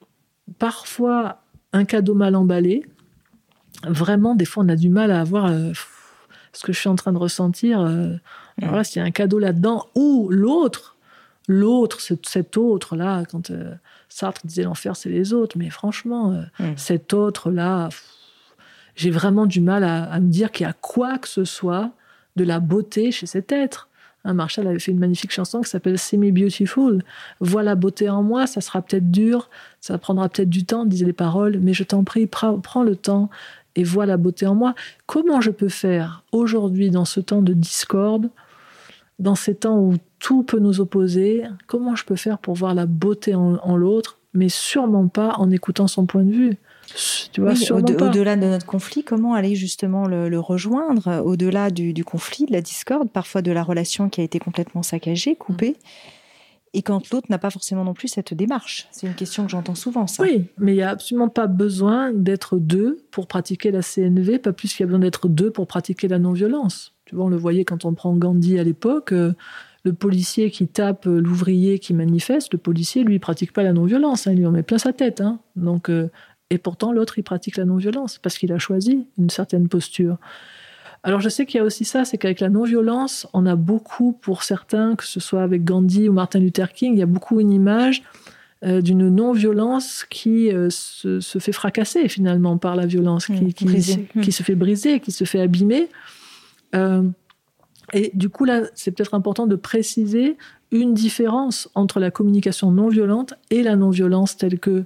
parfois un cadeau mal emballé. Vraiment, des fois, on a du mal à avoir euh, ce que je suis en train de ressentir. Euh, alors là, s'il y a un cadeau là-dedans, ou l'autre, l'autre, cet autre-là, quand euh, Sartre disait l'enfer, c'est les autres, mais franchement, euh, mmh. cet autre-là, pff, j'ai vraiment du mal à, à me dire qu'il y a quoi que ce soit de la beauté chez cet être. Hein, Marshall avait fait une magnifique chanson qui s'appelle « Semi Beautiful ». Vois la beauté en moi, ça sera peut-être dur, ça prendra peut-être du temps, disaient les paroles, mais je t'en prie, prends, prends le temps et vois la beauté en moi. Comment je peux faire aujourd'hui, dans ce temps de discorde, dans ces temps où tout peut nous opposer, comment je peux faire pour voir la beauté en, en l'autre, mais sûrement pas en écoutant son point de vue. Tu vois, oui, au- au-delà de notre conflit, comment aller justement le, le rejoindre, au-delà du, du conflit, de la discorde, parfois de la relation qui a été complètement saccagée, coupée, mmh. et quand l'autre n'a pas forcément non plus cette démarche. C'est une question que j'entends souvent, ça. Oui, mais il n'y a absolument pas besoin d'être deux pour pratiquer la C N V, pas plus qu'il y a besoin d'être deux pour pratiquer la non-violence. Tu vois, on le voyait quand on prend Gandhi à l'époque, euh, le policier qui tape l'ouvrier qui manifeste, le policier, lui, ne pratique pas la non-violence, hein, il lui en met plein sa tête. Hein. Donc... Euh, Et pourtant, l'autre, il pratique la non-violence parce qu'il a choisi une certaine posture. Alors, je sais qu'il y a aussi ça, c'est qu'avec la non-violence, on a beaucoup, pour certains, que ce soit avec Gandhi ou Martin Luther King, il y a beaucoup une image euh, d'une non-violence qui euh, se, se fait fracasser finalement par la violence, qui, mmh, qui, briser. qui se fait briser, qui se fait abîmer. Euh, et du coup, là, c'est peut-être important de préciser une différence entre la communication non violente et la non-violence telle que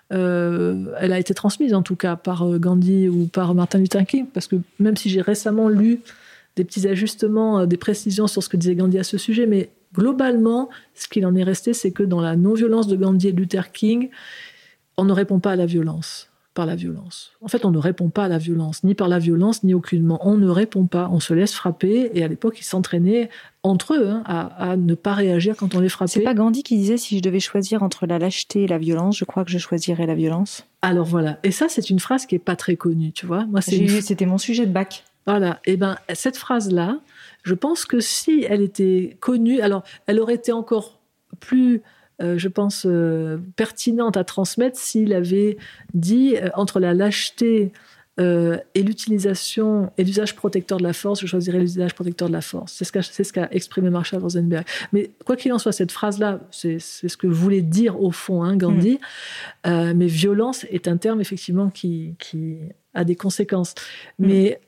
euh, elle a été transmise, en tout cas, par Gandhi ou par Martin Luther King, parce que même si j'ai récemment lu des petits ajustements, des précisions sur ce que disait Gandhi à ce sujet, mais globalement, ce qu'il en est resté, c'est que dans la non-violence de Gandhi et de Luther King, on ne répond pas à la violence. Par la violence. En fait, on ne répond pas à la violence, ni par la violence, ni aucunement. On ne répond pas, on se laisse frapper. Et à l'époque, ils s'entraînaient entre eux hein, à, à ne pas réagir quand on les frappait. C'est pas Gandhi qui disait si je devais choisir entre la lâcheté et la violence, je crois que je choisirais la violence. Alors voilà. Et ça, c'est une phrase qui est pas très connue, tu vois. Moi, c'est J'ai une... eu, c'était mon sujet de bac. Voilà. Et ben cette phrase-là, je pense que si elle était connue, alors elle aurait été encore plus Euh, je pense, euh, pertinente à transmettre s'il avait dit euh, entre la lâcheté euh, et l'utilisation et l'usage protecteur de la force, je choisirais l'usage protecteur de la force. C'est ce qu'a, c'est ce qu'a exprimé Marshall Rosenberg. Mais quoi qu'il en soit, cette phrase-là, c'est, c'est ce que voulait dire au fond hein, Gandhi. Mmh. Euh, mais violence est un terme effectivement qui, qui a des conséquences. Mmh. Mais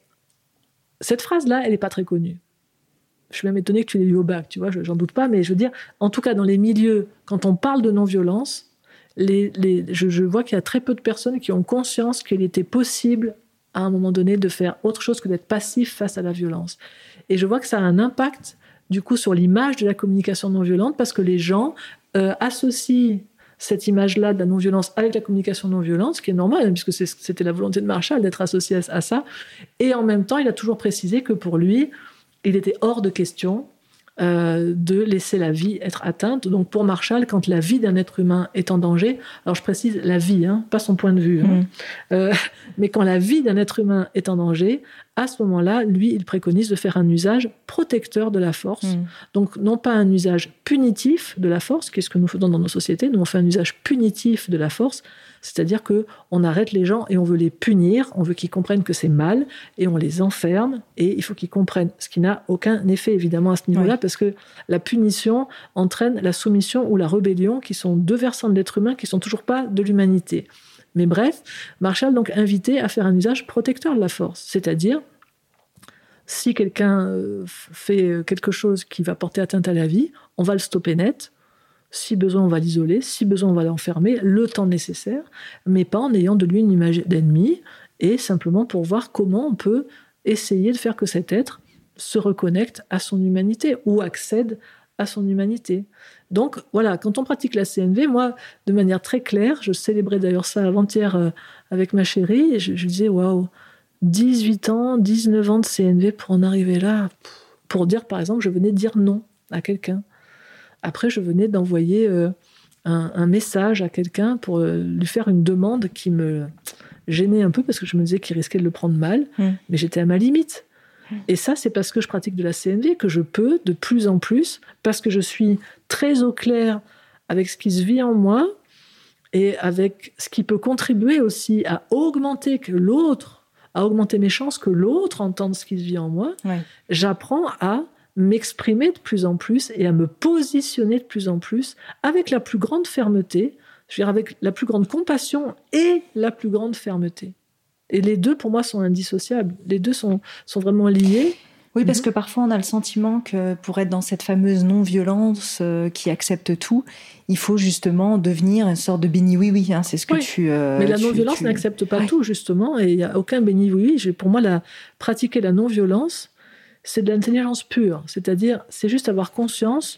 cette phrase-là, elle n'est pas très connue. Je suis même étonnée que tu l'aies lu au bac, tu vois, j'en doute pas, mais je veux dire, en tout cas, dans les milieux, quand on parle de non-violence, les, les, je, je vois qu'il y a très peu de personnes qui ont conscience qu'il était possible, à un moment donné, de faire autre chose que d'être passif face à la violence. Et je vois que ça a un impact, du coup, sur l'image de la communication non-violente, parce que les gens euh, associent cette image-là de la non-violence avec la communication non-violente, ce qui est normal, hein, puisque c'est, c'était la volonté de Marshall d'être associé à, à ça. Et en même temps, il a toujours précisé que pour lui, il était hors de question euh, de laisser la vie être atteinte. Donc pour Marshall, quand la vie d'un être humain est en danger, alors je précise la vie, hein, pas son point de vue, hein, mmh. euh, mais quand la vie d'un être humain est en danger, à ce moment-là, lui, il préconise de faire un usage protecteur de la force. Mmh. Donc non pas un usage punitif de la force, qui est ce que nous faisons dans nos sociétés, nous on fait un usage punitif de la force, c'est-à-dire qu'on arrête les gens et on veut les punir, on veut qu'ils comprennent que c'est mal, et on les enferme, et il faut qu'ils comprennent, ce qui n'a aucun effet évidemment à ce niveau-là, oui. Parce que la punition entraîne la soumission ou la rébellion, qui sont deux versants de l'être humain qui ne sont toujours pas de l'humanité. Mais bref, Marshall donc invitait à faire un usage protecteur de la force, c'est-à-dire, si quelqu'un fait quelque chose qui va porter atteinte à la vie, on va le stopper net. Si besoin, on va l'isoler. Si besoin, on va l'enfermer le temps nécessaire, mais pas en ayant de lui une image d'ennemi, et simplement pour voir comment on peut essayer de faire que cet être se reconnecte à son humanité ou accède à son humanité. Donc, voilà, quand on pratique la C N V, moi, de manière très claire, je célébrais d'ailleurs ça avant-hier euh, avec ma chérie, et je, je disais, waouh, dix-huit ans, dix-neuf ans de C N V pour en arriver là, pour dire, par exemple, je venais de dire non à quelqu'un. Après, je venais d'envoyer euh, un, un message à quelqu'un pour euh, lui faire une demande qui me gênait un peu parce que je me disais qu'il risquait de le prendre mal, mmh. mais j'étais à ma limite. Mmh. Et ça, c'est parce que je pratique de la C N V que je peux de plus en plus, parce que je suis très au clair avec ce qui se vit en moi et avec ce qui peut contribuer aussi à augmenter que l'autre, à augmenter mes chances que l'autre entende ce qui se vit en moi. Ouais. J'apprends à m'exprimer de plus en plus et à me positionner de plus en plus avec la plus grande fermeté, je veux dire avec la plus grande compassion et la plus grande fermeté. Et les deux, pour moi, sont indissociables. Les deux sont, sont vraiment liés. Oui, parce mmh. que parfois, on a le sentiment que pour être dans cette fameuse non-violence euh, qui accepte tout, il faut justement devenir une sorte de béni-oui-oui. Hein, c'est ce que oui. tu... Euh, Mais la tu, non-violence tu... n'accepte pas ouais. tout, justement, et il n'y a aucun béni-oui-oui. Pour moi, la, pratiquer la non-violence, c'est de l'intelligence pure. C'est-à-dire, c'est juste avoir conscience,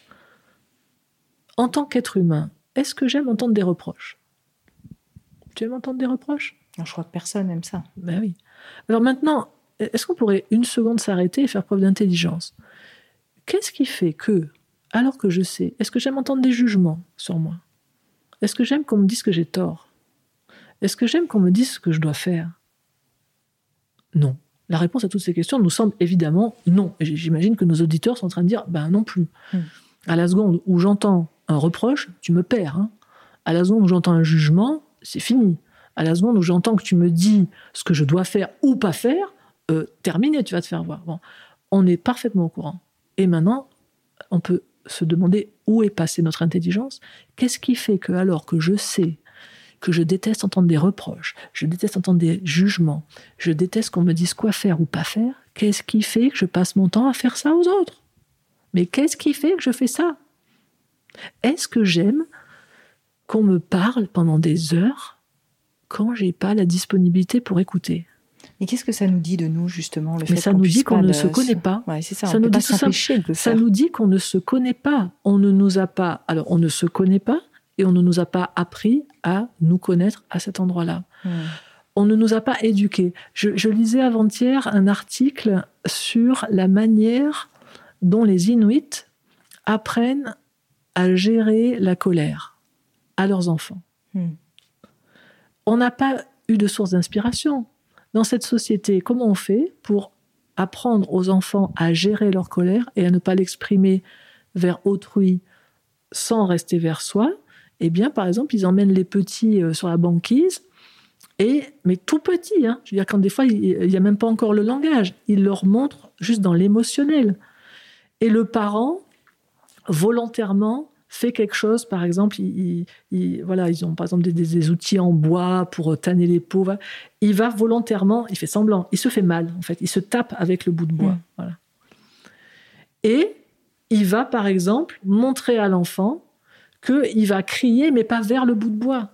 en tant qu'être humain, est-ce que j'aime entendre des reproches ? Tu aimes entendre des reproches ? Non, je crois que personne aime ça. Ben oui. Alors maintenant, est-ce qu'on pourrait une seconde s'arrêter et faire preuve d'intelligence ? Qu'est-ce qui fait que, alors que je sais, est-ce que j'aime entendre des jugements sur moi ? Est-ce que j'aime qu'on me dise que j'ai tort ? Est-ce que j'aime qu'on me dise ce que je dois faire ? Non. La réponse à toutes ces questions nous semble évidemment non. Et j'imagine que nos auditeurs sont en train de dire « ben non plus mmh. ». À la seconde où j'entends un reproche, tu me perds. Hein. À la seconde où j'entends un jugement, c'est fini. À la seconde où j'entends que tu me dis ce que je dois faire ou pas faire, euh, terminé, tu vas te faire voir. Bon, on est parfaitement au courant. Et maintenant, on peut se demander où est passée notre intelligence. Qu'est-ce qui fait que, alors que je sais que je déteste entendre des reproches, je déteste entendre des jugements, je déteste qu'on me dise quoi faire ou pas faire, qu'est-ce qui fait que je passe mon temps à faire ça aux autres ? Mais qu'est-ce qui fait que je fais ça ? Est-ce que j'aime qu'on me parle pendant des heures quand j'ai pas la disponibilité pour écouter ? Et qu'est-ce que ça nous dit de nous, justement, le Mais fait ça qu'on nous dit qu'on ne de... se connaît pas. Ouais, c'est ça, ça on nous peut dit pas s'empêcher de le ça faire. nous dit qu'on ne se connaît pas. On ne nous a pas... Alors, on ne se connaît pas et on ne nous a pas appris à nous connaître à cet endroit-là. Mmh. On ne nous a pas éduqués. Je, je lisais avant-hier un article sur la manière dont les Inuits apprennent à gérer la colère à leurs enfants. Mmh. On n'a pas eu de source d'inspiration. Dans cette société, comment on fait pour apprendre aux enfants à gérer leur colère et à ne pas l'exprimer vers autrui sans rester vers soi ? Eh bien, par exemple, ils emmènent les petits sur la banquise, et, mais tout petits, hein, je veux dire, quand des fois, il n'y a même pas encore le langage, ils leur montrent juste dans l'émotionnel. Et le parent, volontairement, fait quelque chose, par exemple, il, il, voilà, ils ont par exemple des, des, des outils en bois pour tanner les peaux. Il va volontairement, il fait semblant, il se fait mal, en fait, il se tape avec le bout de bois. Mmh. Voilà. Et il va, par exemple, montrer à l'enfant qu'il va crier, mais pas vers le bout de bois.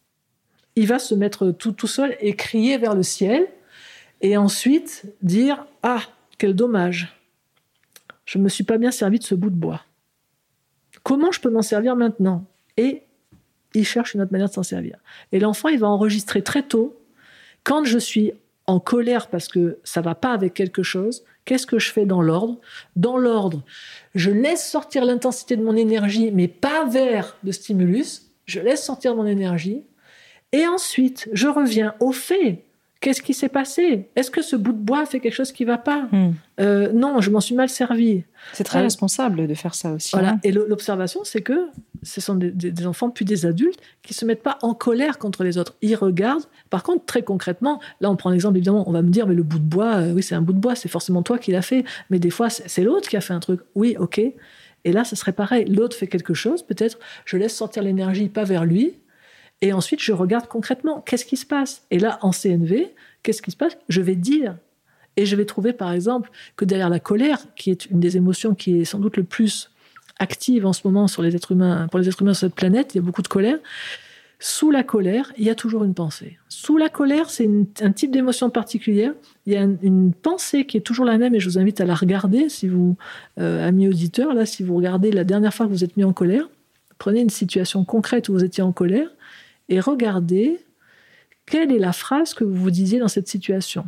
Il va se mettre tout, tout seul et crier vers le ciel, et ensuite dire « Ah, quel dommage, je ne me suis pas bien servi de ce bout de bois. Comment je peux m'en servir maintenant ?» Et il cherche une autre manière de s'en servir. Et l'enfant, il va enregistrer très tôt, quand je suis en colère parce que ça ne va pas avec quelque chose, qu'est-ce que je fais dans l'ordre ? Dans l'ordre, je laisse sortir l'intensité de mon énergie, mais pas vers le stimulus, je laisse sortir mon énergie, et ensuite, je reviens au fait. Qu'est-ce qui s'est passé ? Est-ce que ce bout de bois fait quelque chose qui ne va pas ? mmh. euh, Non, je m'en suis mal servi. C'est très euh, responsable de faire ça aussi. Voilà. Hein. Et l'observation, c'est que ce sont des, des, des enfants puis des adultes qui ne se mettent pas en colère contre les autres. Ils regardent. Par contre, très concrètement, là, on prend l'exemple, évidemment, on va me dire, mais le bout de bois, euh, oui, c'est un bout de bois, c'est forcément toi qui l'as fait. Mais des fois, c'est, c'est l'autre qui a fait un truc. Oui, ok. Et là, ça serait pareil. L'autre fait quelque chose, peut-être, je laisse sortir l'énergie, pas vers lui. Et ensuite, je regarde concrètement, qu'est-ce qui se passe ? Et là, en C N V, qu'est-ce qui se passe ? Je vais dire. Et je vais trouver, par exemple, que derrière la colère, qui est une des émotions qui est sans doute le plus active en ce moment sur les êtres humains, pour les êtres humains sur cette planète, il y a beaucoup de colère. Sous la colère, il y a toujours une pensée. Sous la colère, c'est une, un type d'émotion particulière. Il y a une, une pensée qui est toujours la même, et je vous invite à la regarder, si vous, euh, amis auditeurs, là, si vous regardez la dernière fois que vous êtes mis en colère, prenez une situation concrète où vous étiez en colère, et regardez quelle est la phrase que vous vous disiez dans cette situation.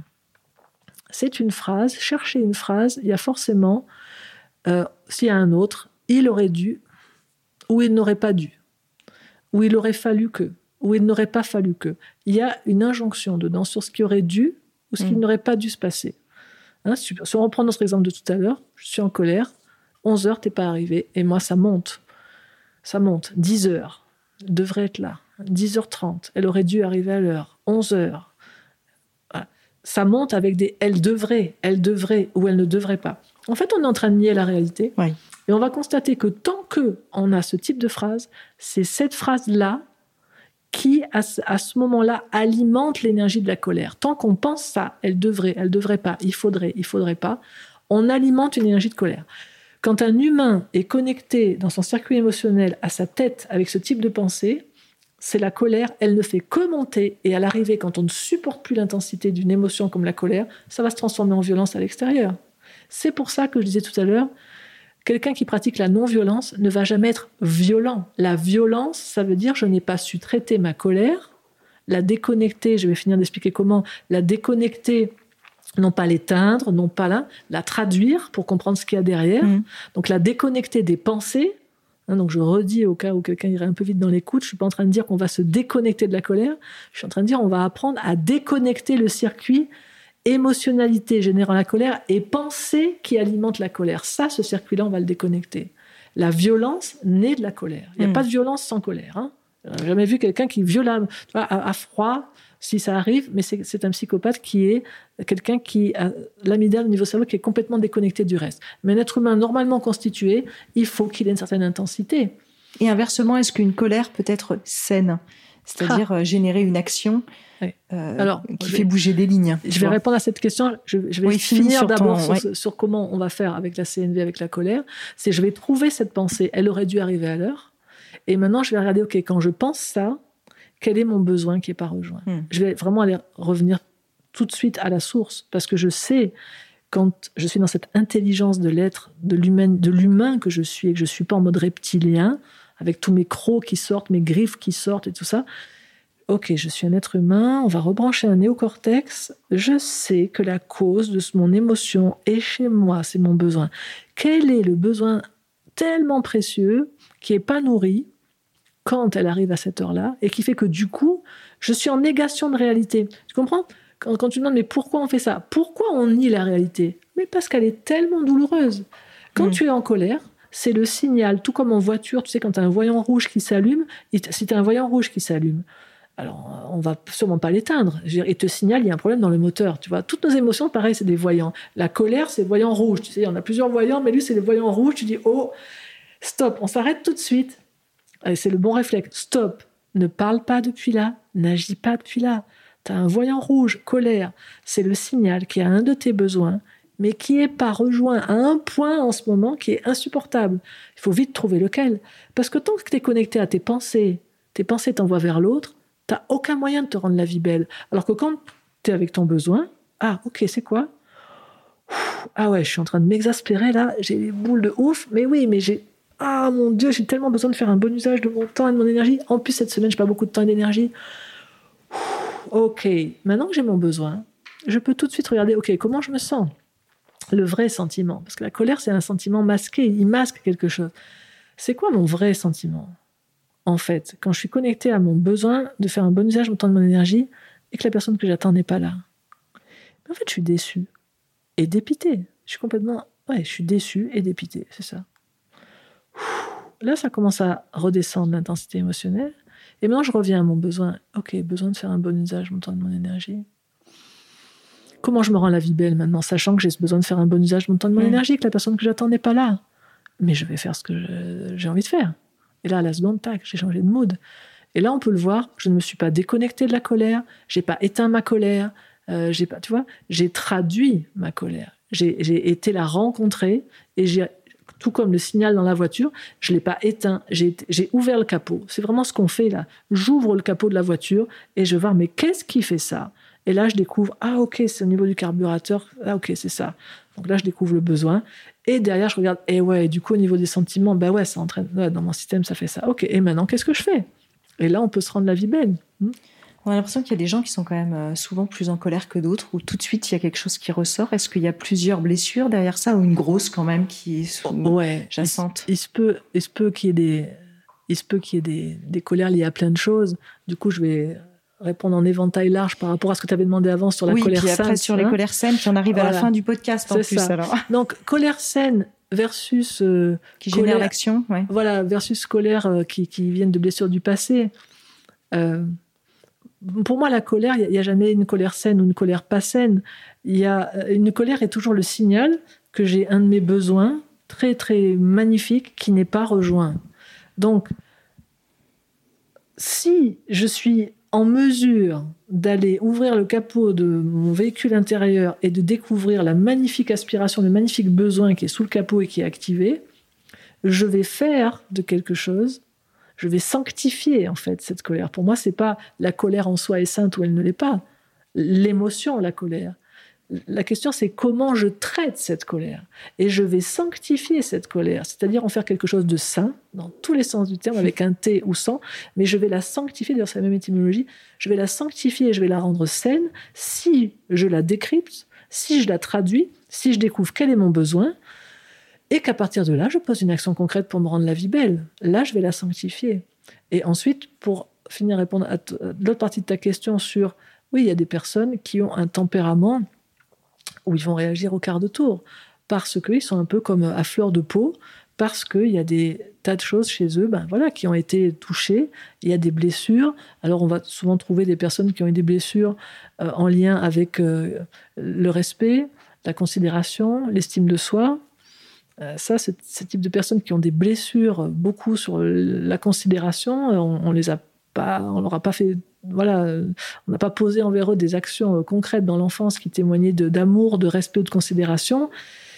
C'est une phrase, cherchez une phrase, il y a forcément, euh, s'il y a un autre, il aurait dû, ou il n'aurait pas dû, ou il aurait fallu que, ou il n'aurait pas fallu que. Il y a une injonction dedans sur ce qui aurait dû ou ce qui mmh. n'aurait pas dû se passer. Hein, si on reprend notre exemple de tout à l'heure, je suis en colère, onze heures, t'es pas arrivé, et moi ça monte, ça monte, dix heures, devrait être là. dix heures trente, elle aurait dû arriver à l'heure, onze heures. Voilà. Ça monte avec des « elle devrait »,« elle devrait » ou « elle ne devrait pas ». En fait, on est en train de nier la réalité. Oui. Et on va constater que tant qu'on a ce type de phrase, c'est cette phrase-là qui, à ce, à ce moment-là, alimente l'énergie de la colère. Tant qu'on pense ça, « elle devrait »,« elle ne devrait pas »,« il faudrait »,« il ne faudrait pas », on alimente une énergie de colère. Quand un humain est connecté dans son circuit émotionnel à sa tête avec ce type de pensée, c'est la colère, elle ne fait que monter, et à l'arrivée, quand on ne supporte plus l'intensité d'une émotion comme la colère, ça va se transformer en violence à l'extérieur. C'est pour ça que je disais tout à l'heure, quelqu'un qui pratique la non-violence ne va jamais être violent. La violence, ça veut dire je n'ai pas su traiter ma colère, la déconnecter, je vais finir d'expliquer comment, la déconnecter, non pas l'éteindre, non pas là, la traduire pour comprendre ce qu'il y a derrière, mmh. donc la déconnecter des pensées. Donc je redis au cas où quelqu'un irait un peu vite dans l'écoute, je ne suis pas en train de dire qu'on va se déconnecter de la colère, je suis en train de dire qu'on va apprendre à déconnecter le circuit émotionnalité générant la colère et pensée qui alimente la colère. Ça, ce circuit-là, on va le déconnecter. La violence naît de la colère. Il n'y a mmh. pas de violence sans colère. Hein. Je n'ai jamais vu quelqu'un qui violemment, à, à froid, si ça arrive, mais c'est, c'est un psychopathe qui est quelqu'un qui a l'amygdale au niveau cerveau qui est complètement déconnecté du reste. Mais un être humain normalement constitué, il faut qu'il ait une certaine intensité. Et inversement, est-ce qu'une colère peut être saine ? C'est-à-dire ah. générer une action oui. euh, Alors, qui fait bouger des lignes. Je vais vois. répondre à cette question. Je, je vais oui, finir d'abord ton, sur, ouais. sur comment on va faire avec la C N V, avec la colère. C'est je vais trouver cette pensée. Elle aurait dû arriver à l'heure. Et maintenant, je vais regarder, OK, quand je pense ça, quel est mon besoin qui n'est pas rejoint ? hmm. Je vais vraiment aller revenir tout de suite à la source. Parce que je sais, quand je suis dans cette intelligence de l'être, de l'humain, de l'humain que je suis, et que je ne suis pas en mode reptilien, avec tous mes crocs qui sortent, mes griffes qui sortent et tout ça. Ok, je suis un être humain, on va rebrancher un néocortex. Je sais que la cause de mon émotion est chez moi, c'est mon besoin. Quel est le besoin tellement précieux qui n'est pas nourri quand elle arrive à cette heure-là et qui fait que du coup, je suis en négation de réalité. Tu comprends ? Quand, quand tu me demandes, mais pourquoi on fait ça ? Pourquoi on nie la réalité ? Mais parce qu'elle est tellement douloureuse. Quand mmh. tu es en colère, c'est le signal, tout comme en voiture, tu sais, quand tu as un voyant rouge qui s'allume, si tu as un voyant rouge qui s'allume, alors on va sûrement pas l'éteindre, je veux dire, il te signale, il y a un problème dans le moteur, tu vois. Toutes nos émotions, pareil, c'est des voyants. La colère, c'est le voyant rouge, tu sais, il y en a plusieurs voyants, mais lui, c'est le voyant rouge, tu dis, oh, stop, on s'arrête tout de suite. Allez, c'est le bon réflexe, stop, ne parle pas depuis là, n'agis pas depuis là. Tu as un voyant rouge, colère, c'est le signal qu'il y a un de tes besoins, mais qui n'est pas rejoint à un point en ce moment qui est insupportable. Il faut vite trouver lequel. Parce que tant que tu es connecté à tes pensées, tes pensées t'envoient vers l'autre, tu n'as aucun moyen de te rendre la vie belle. Alors que quand tu es avec ton besoin, ah, ok, c'est quoi ? Ah ouais, je suis en train de m'exaspérer là, j'ai les boules de ouf, mais oui, mais j'ai... Ah mon Dieu, j'ai tellement besoin de faire un bon usage de mon temps et de mon énergie. En plus, cette semaine, je n'ai pas beaucoup de temps et d'énergie. Ok, maintenant que j'ai mon besoin, je peux tout de suite regarder, ok, comment je me sens ? Le vrai sentiment, parce que la colère, c'est un sentiment masqué, il masque quelque chose. C'est quoi mon vrai sentiment ? En fait, quand je suis connectée à mon besoin de faire un bon usage de mon temps, de mon énergie, et que la personne que j'attends n'est pas là. Mais en fait, je suis déçue et dépitée. Je suis complètement... Ouais, je suis déçue et dépitée, c'est ça. Là, ça commence à redescendre l'intensité émotionnelle, et maintenant, je reviens à mon besoin. Ok, besoin de faire un bon usage de mon temps, de mon énergie. Comment je me rends la vie belle maintenant, sachant que j'ai besoin de faire un bon usage de mon temps, de mon mmh. énergie, que la personne que j'attends n'est pas là. Mais je vais faire ce que je, j'ai envie de faire. Et là, à la seconde, tac, j'ai changé de mood. Et là, on peut le voir, je ne me suis pas déconnectée de la colère, j'ai pas éteint ma colère, euh, j'ai pas, tu vois, j'ai traduit ma colère. J'ai, j'ai été la rencontrer et j'ai, tout comme le signal dans la voiture, je l'ai pas éteint, j'ai, j'ai ouvert le capot. C'est vraiment ce qu'on fait là. J'ouvre le capot de la voiture et je vais voir, mais qu'est-ce qui fait ça ? Et là, je découvre, ah ok, c'est au niveau du carburateur, ah ok, c'est ça. Donc là, je découvre le besoin. Et derrière, je regarde, et ouais, du coup, au niveau des sentiments, bah ouais, ça entraîne, ouais, dans mon système, ça fait ça. Ok, et maintenant, qu'est-ce que je fais ? Et là, on peut se rendre la vie belle. Hmm on a l'impression qu'il y a des gens qui sont quand même souvent plus en colère que d'autres, où tout de suite, il y a quelque chose qui ressort. Est-ce qu'il y a plusieurs blessures derrière ça, ou une grosse quand même qui est sous... ouais, jacente ? Il, il se peut, il se peut qu'il y ait des, il se peut qu'il y ait des, des colères liées à plein de choses. Du coup, je vais répondre en éventail large par rapport à ce que tu avais demandé avant sur la oui, colère saine. Oui, puis après saine, sur hein. les colères saines, puis on arrive voilà. à la fin du podcast en c'est plus. Ça. Alors. Donc, colère saine versus... Euh, qui colère, génère l'action. Ouais. Voilà, versus colère euh, qui, qui viennent de blessures du passé. Euh, pour moi, la colère, il n'y a, a jamais une colère saine ou une colère pas saine. Il y a, une colère est toujours le signal que j'ai un de mes besoins très, très magnifique qui n'est pas rejoint. Donc, si je suis en mesure d'aller ouvrir le capot de mon véhicule intérieur et de découvrir la magnifique aspiration, le magnifique besoin qui est sous le capot et qui est activé, je vais faire de quelque chose, je vais sanctifier en fait cette colère. Pour moi, c'est pas la colère en soi est sainte ou elle ne l'est pas. L'émotion, la colère. La question, c'est comment je traite cette colère. Et je vais sanctifier cette colère, c'est-à-dire en faire quelque chose de sain, dans tous les sens du terme, avec un T ou sans, mais je vais la sanctifier, d'ailleurs c'est la même étymologie, je vais la sanctifier et je vais la rendre saine si je la décrypte, si je la traduis, si je découvre quel est mon besoin, et qu'à partir de là, je pose une action concrète pour me rendre la vie belle. Là, je vais la sanctifier. Et ensuite, pour finir répondre à, t- à l'autre partie de ta question sur, oui, il y a des personnes qui ont un tempérament où ils vont réagir au quart de tour, parce qu'ils sont un peu comme à fleur de peau, parce qu'il y a des tas de choses chez eux ben voilà, qui ont été touchées. Il y a des blessures. Alors, on va souvent trouver des personnes qui ont eu des blessures euh, en lien avec euh, le respect, la considération, l'estime de soi. Euh, ça, c'est ce type de personnes qui ont des blessures beaucoup sur la considération. On, on les a pas, on leur a pas fait... Voilà, on n'a pas posé envers eux des actions concrètes dans l'enfance qui témoignaient de, d'amour, de respect ou de considération.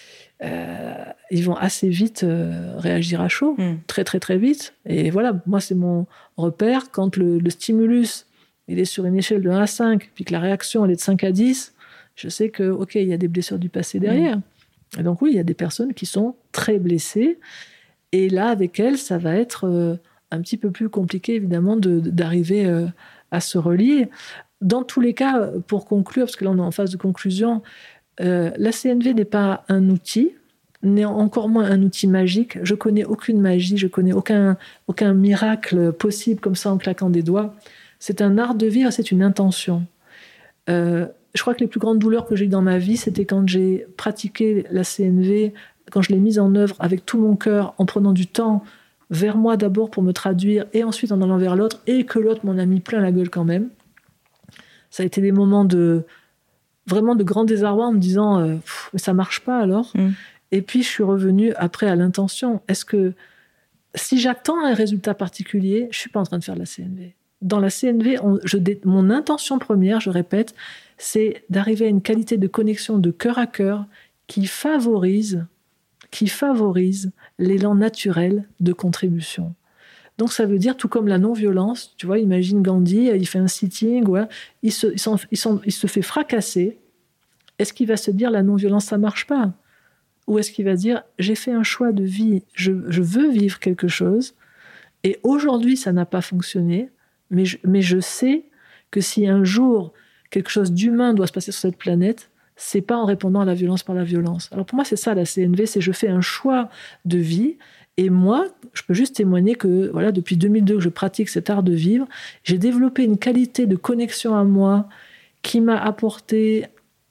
Euh, ils vont assez vite euh, réagir à chaud, mmh. très très très vite. Et voilà, moi c'est mon repère. Quand le, le stimulus il est sur une échelle de un à cinq, puis que la réaction elle est de cinq à dix, je sais que ok, il y a des blessures du passé derrière. Mmh. Et donc oui, il y a des personnes qui sont très blessées. Et là, avec elles, ça va être euh, un petit peu plus compliqué évidemment de, de, d'arriver euh, à se relier. Dans tous les cas, pour conclure, parce que là on est en phase de conclusion. Euh, la C N V n'est pas un outil, n'est encore moins un outil magique. Je connais aucune magie, je connais aucun, aucun miracle possible comme ça en claquant des doigts. C'est un art de vivre, c'est une intention. Euh, je crois que les plus grandes douleurs que j'ai eues dans ma vie, c'était quand j'ai pratiqué la C N V, quand je l'ai mise en œuvre avec tout mon cœur, en prenant du temps vers moi d'abord pour me traduire, et ensuite en allant vers l'autre, et que l'autre m'en a mis plein la gueule quand même. Ça a été des moments de... vraiment de grand désarroi en me disant euh, « mais ça marche pas alors mm. ». Et puis je suis revenue après à l'intention. Est-ce que si j'attends un résultat particulier, je suis pas en train de faire de la C N V. Dans la C N V, on, je, mon intention première, je répète, c'est d'arriver à une qualité de connexion de cœur à cœur qui favorise, qui favorise l'élan naturel de contribution. Donc ça veut dire, tout comme la non-violence, tu vois, imagine Gandhi, il fait un sitting, ouais, il, se, il, s'en, il, s'en, il se fait fracasser. Est-ce qu'il va se dire la non-violence, ça marche pas ? Ou est-ce qu'il va dire, j'ai fait un choix de vie, je, je veux vivre quelque chose, et aujourd'hui ça n'a pas fonctionné, mais je, mais je sais que si un jour quelque chose d'humain doit se passer sur cette planète, c'est pas en répondant à la violence par la violence. Alors pour moi c'est ça la C N V, c'est je fais un choix de vie. Et moi, je peux juste témoigner que voilà, depuis deux mille deux que je pratique cet art de vivre, j'ai développé une qualité de connexion à moi qui m'a apporté,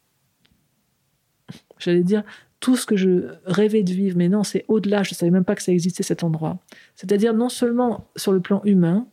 j'allais dire, tout ce que je rêvais de vivre. Mais non, c'est au-delà, je ne savais même pas que ça existait cet endroit. C'est-à-dire non seulement sur le plan humain,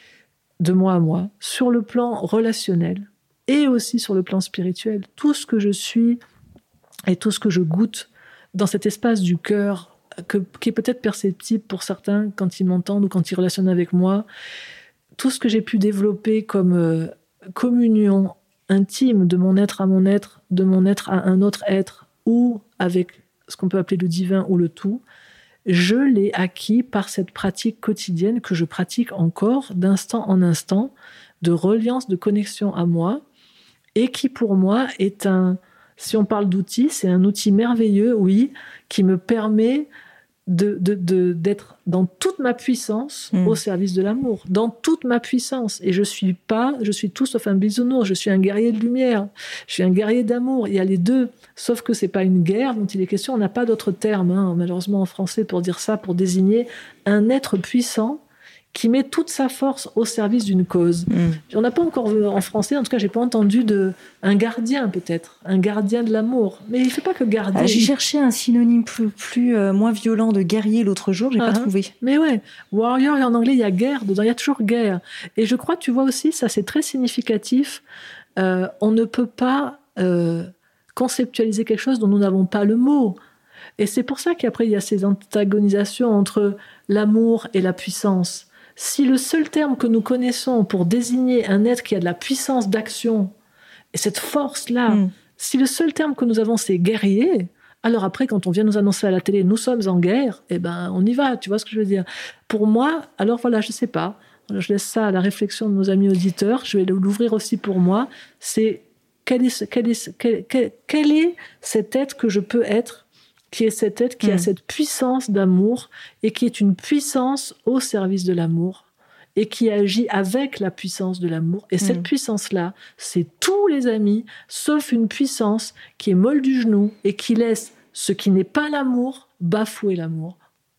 de moi à moi, sur le plan relationnel et aussi sur le plan spirituel. Tout ce que je suis et tout ce que je goûte dans cet espace du cœur, Que, qui est peut-être perceptible pour certains quand ils m'entendent ou quand ils relationnent avec moi, tout ce que j'ai pu développer comme euh, communion intime de mon être à mon être, de mon être à un autre être, ou avec ce qu'on peut appeler le divin ou le tout, je l'ai acquis par cette pratique quotidienne que je pratique encore d'instant en instant, de reliance, de connexion à moi, et qui pour moi est un, si on parle d'outil, c'est un outil merveilleux, oui, qui me permet De, de, de, d'être dans toute ma puissance mmh. au service de l'amour, dans toute ma puissance. Et je suis pas, je suis tout sauf un bisounours, je suis un guerrier de lumière, je suis un guerrier d'amour. Il y a les deux, sauf que c'est pas une guerre dont il est question. On n'a pas d'autre terme, hein, malheureusement en français, pour dire ça, pour désigner un être puissant qui met toute sa force au service d'une cause. Mmh. On n'a pas encore, en français, en tout cas, j'ai pas entendu de un gardien peut-être, un gardien de l'amour. Mais il fait pas que garder. Ah, j'ai cherché un synonyme plus, plus euh, moins violent de guerrier l'autre jour, j'ai uh-huh. pas trouvé. Mais ouais, warrior en anglais il y a guerre dedans, il y a toujours guerre. Et je crois, tu vois aussi, ça c'est très significatif. Euh, on ne peut pas euh, conceptualiser quelque chose dont nous n'avons pas le mot. Et c'est pour ça qu'après il y a ces antagonisations entre l'amour et la puissance. Si le seul terme que nous connaissons pour désigner un être qui a de la puissance d'action, et cette force-là, mm. si le seul terme que nous avons, c'est guerrier, alors après, quand on vient nous annoncer à la télé, nous sommes en guerre, eh ben, on y va, tu vois ce que je veux dire. Pour moi, alors voilà, je sais pas, je laisse ça à la réflexion de nos amis auditeurs, je vais l'ouvrir aussi pour moi, c'est quel est, quel est, quel, quel, quel est cet être que je peux être, qui est cet être qui mmh. a cette puissance d'amour et qui est une puissance au service de l'amour et qui agit avec la puissance de l'amour. Et mmh. cette puissance-là, c'est tous les amis, sauf une puissance qui est molle du genou et qui laisse ce qui n'est pas l'amour bafouer l'amour.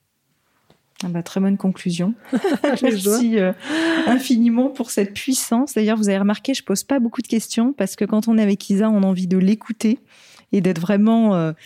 Ah bah, très bonne conclusion. Merci euh, infiniment pour cette puissance. D'ailleurs, vous avez remarqué, je pose pas beaucoup de questions parce que quand on est avec Isa, on a envie de l'écouter et d'être vraiment... Euh,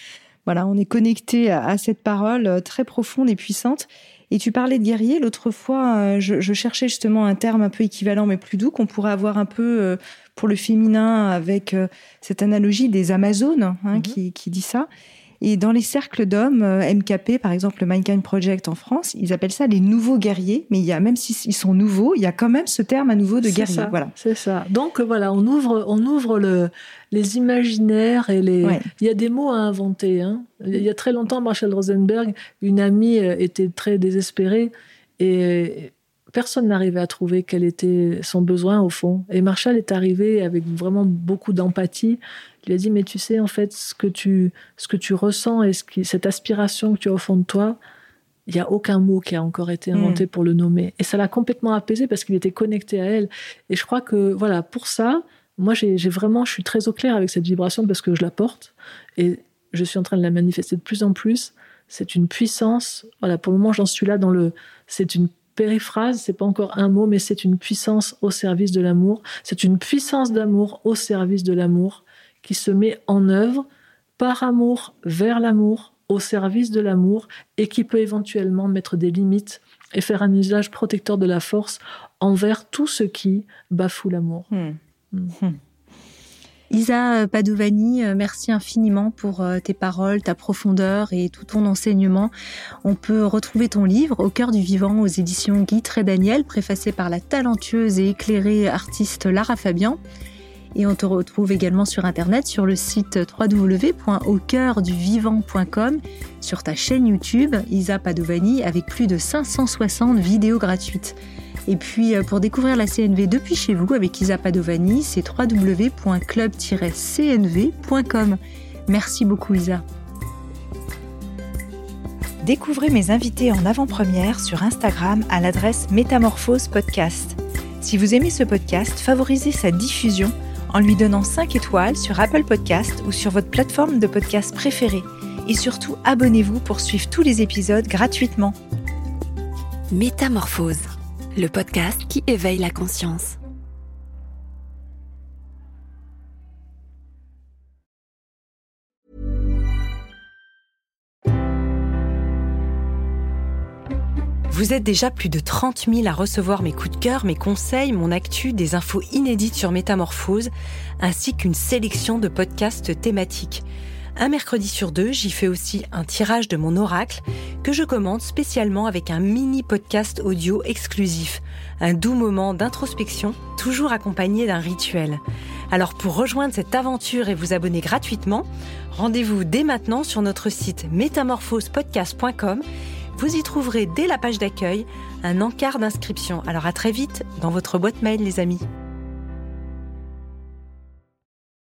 voilà, on est connecté à, à cette parole très profonde et puissante. Et tu parlais de guerrier. L'autre fois, je, je cherchais justement un terme un peu équivalent, mais plus doux, qu'on pourrait avoir un peu pour le féminin avec cette analogie des Amazones, hein, mmh. qui, qui dit ça. Et dans les cercles d'hommes, M K P, par exemple, le Mindkind Project en France, ils appellent ça les nouveaux guerriers. Mais il y a, même s'ils sont nouveaux, il y a quand même ce terme à nouveau de c'est guerrier. Ça, voilà. C'est ça. Donc voilà, on ouvre, on ouvre le, les imaginaires et les. Ouais. Il y a des mots à inventer. Hein. Il y a très longtemps, Marshall Rosenberg, une amie était très désespérée et personne n'arrivait à trouver quel était son besoin au fond. Et Marshall est arrivé avec vraiment beaucoup d'empathie. Il lui a dit, mais tu sais, en fait, ce que tu, ce que tu ressens et ce qui, cette aspiration que tu as au fond de toi, il n'y a aucun mot qui a encore été inventé mmh. pour le nommer. Et ça l'a complètement apaisé parce qu'il était connecté à elle. Et je crois que, voilà, pour ça, moi, j'ai, j'ai vraiment, je suis très au clair avec cette vibration parce que je la porte et je suis en train de la manifester de plus en plus. C'est une puissance. Voilà, pour le moment, j'en suis là dans le... C'est une périphrase, c'est pas encore un mot, mais c'est une puissance au service de l'amour. C'est une puissance d'amour au service de l'amour qui se met en œuvre par amour vers l'amour, au service de l'amour, et qui peut éventuellement mettre des limites et faire un usage protecteur de la force envers tout ce qui bafoue l'amour. Mmh. Mmh. Isa Padovani, merci infiniment pour tes paroles, ta profondeur et tout ton enseignement. On peut retrouver ton livre Au cœur du vivant aux éditions Guy Trédaniel, préfacé par la talentueuse et éclairée artiste Lara Fabian. Et on te retrouve également sur Internet, sur le site w w w point au cœur du vivant point com, sur ta chaîne YouTube, Isa Padovani, avec plus de cinq cent soixante vidéos gratuites. Et puis, pour découvrir la C N V depuis chez vous avec Isa Padovani, c'est w w w point club tiret c n v point com. Merci beaucoup, Isa. Découvrez mes invités en avant-première sur Instagram à l'adresse Métamorphose Podcast. Si vous aimez ce podcast, favorisez sa diffusion en lui donnant cinq étoiles sur Apple Podcasts ou sur votre plateforme de podcast préférée. Et surtout, abonnez-vous pour suivre tous les épisodes gratuitement. Métamorphose, le podcast qui éveille la conscience. Vous êtes déjà plus de trente mille à recevoir mes coups de cœur, mes conseils, mon actu, des infos inédites sur Métamorphose, ainsi qu'une sélection de podcasts thématiques. Un mercredi sur deux, j'y fais aussi un tirage de mon oracle que je commente spécialement avec un mini podcast audio exclusif. Un doux moment d'introspection, toujours accompagné d'un rituel. Alors pour rejoindre cette aventure et vous abonner gratuitement, rendez-vous dès maintenant sur notre site métamorphose podcast point com. Vous y trouverez dès la page d'accueil un encart d'inscription. Alors à très vite dans votre boîte mail les amis.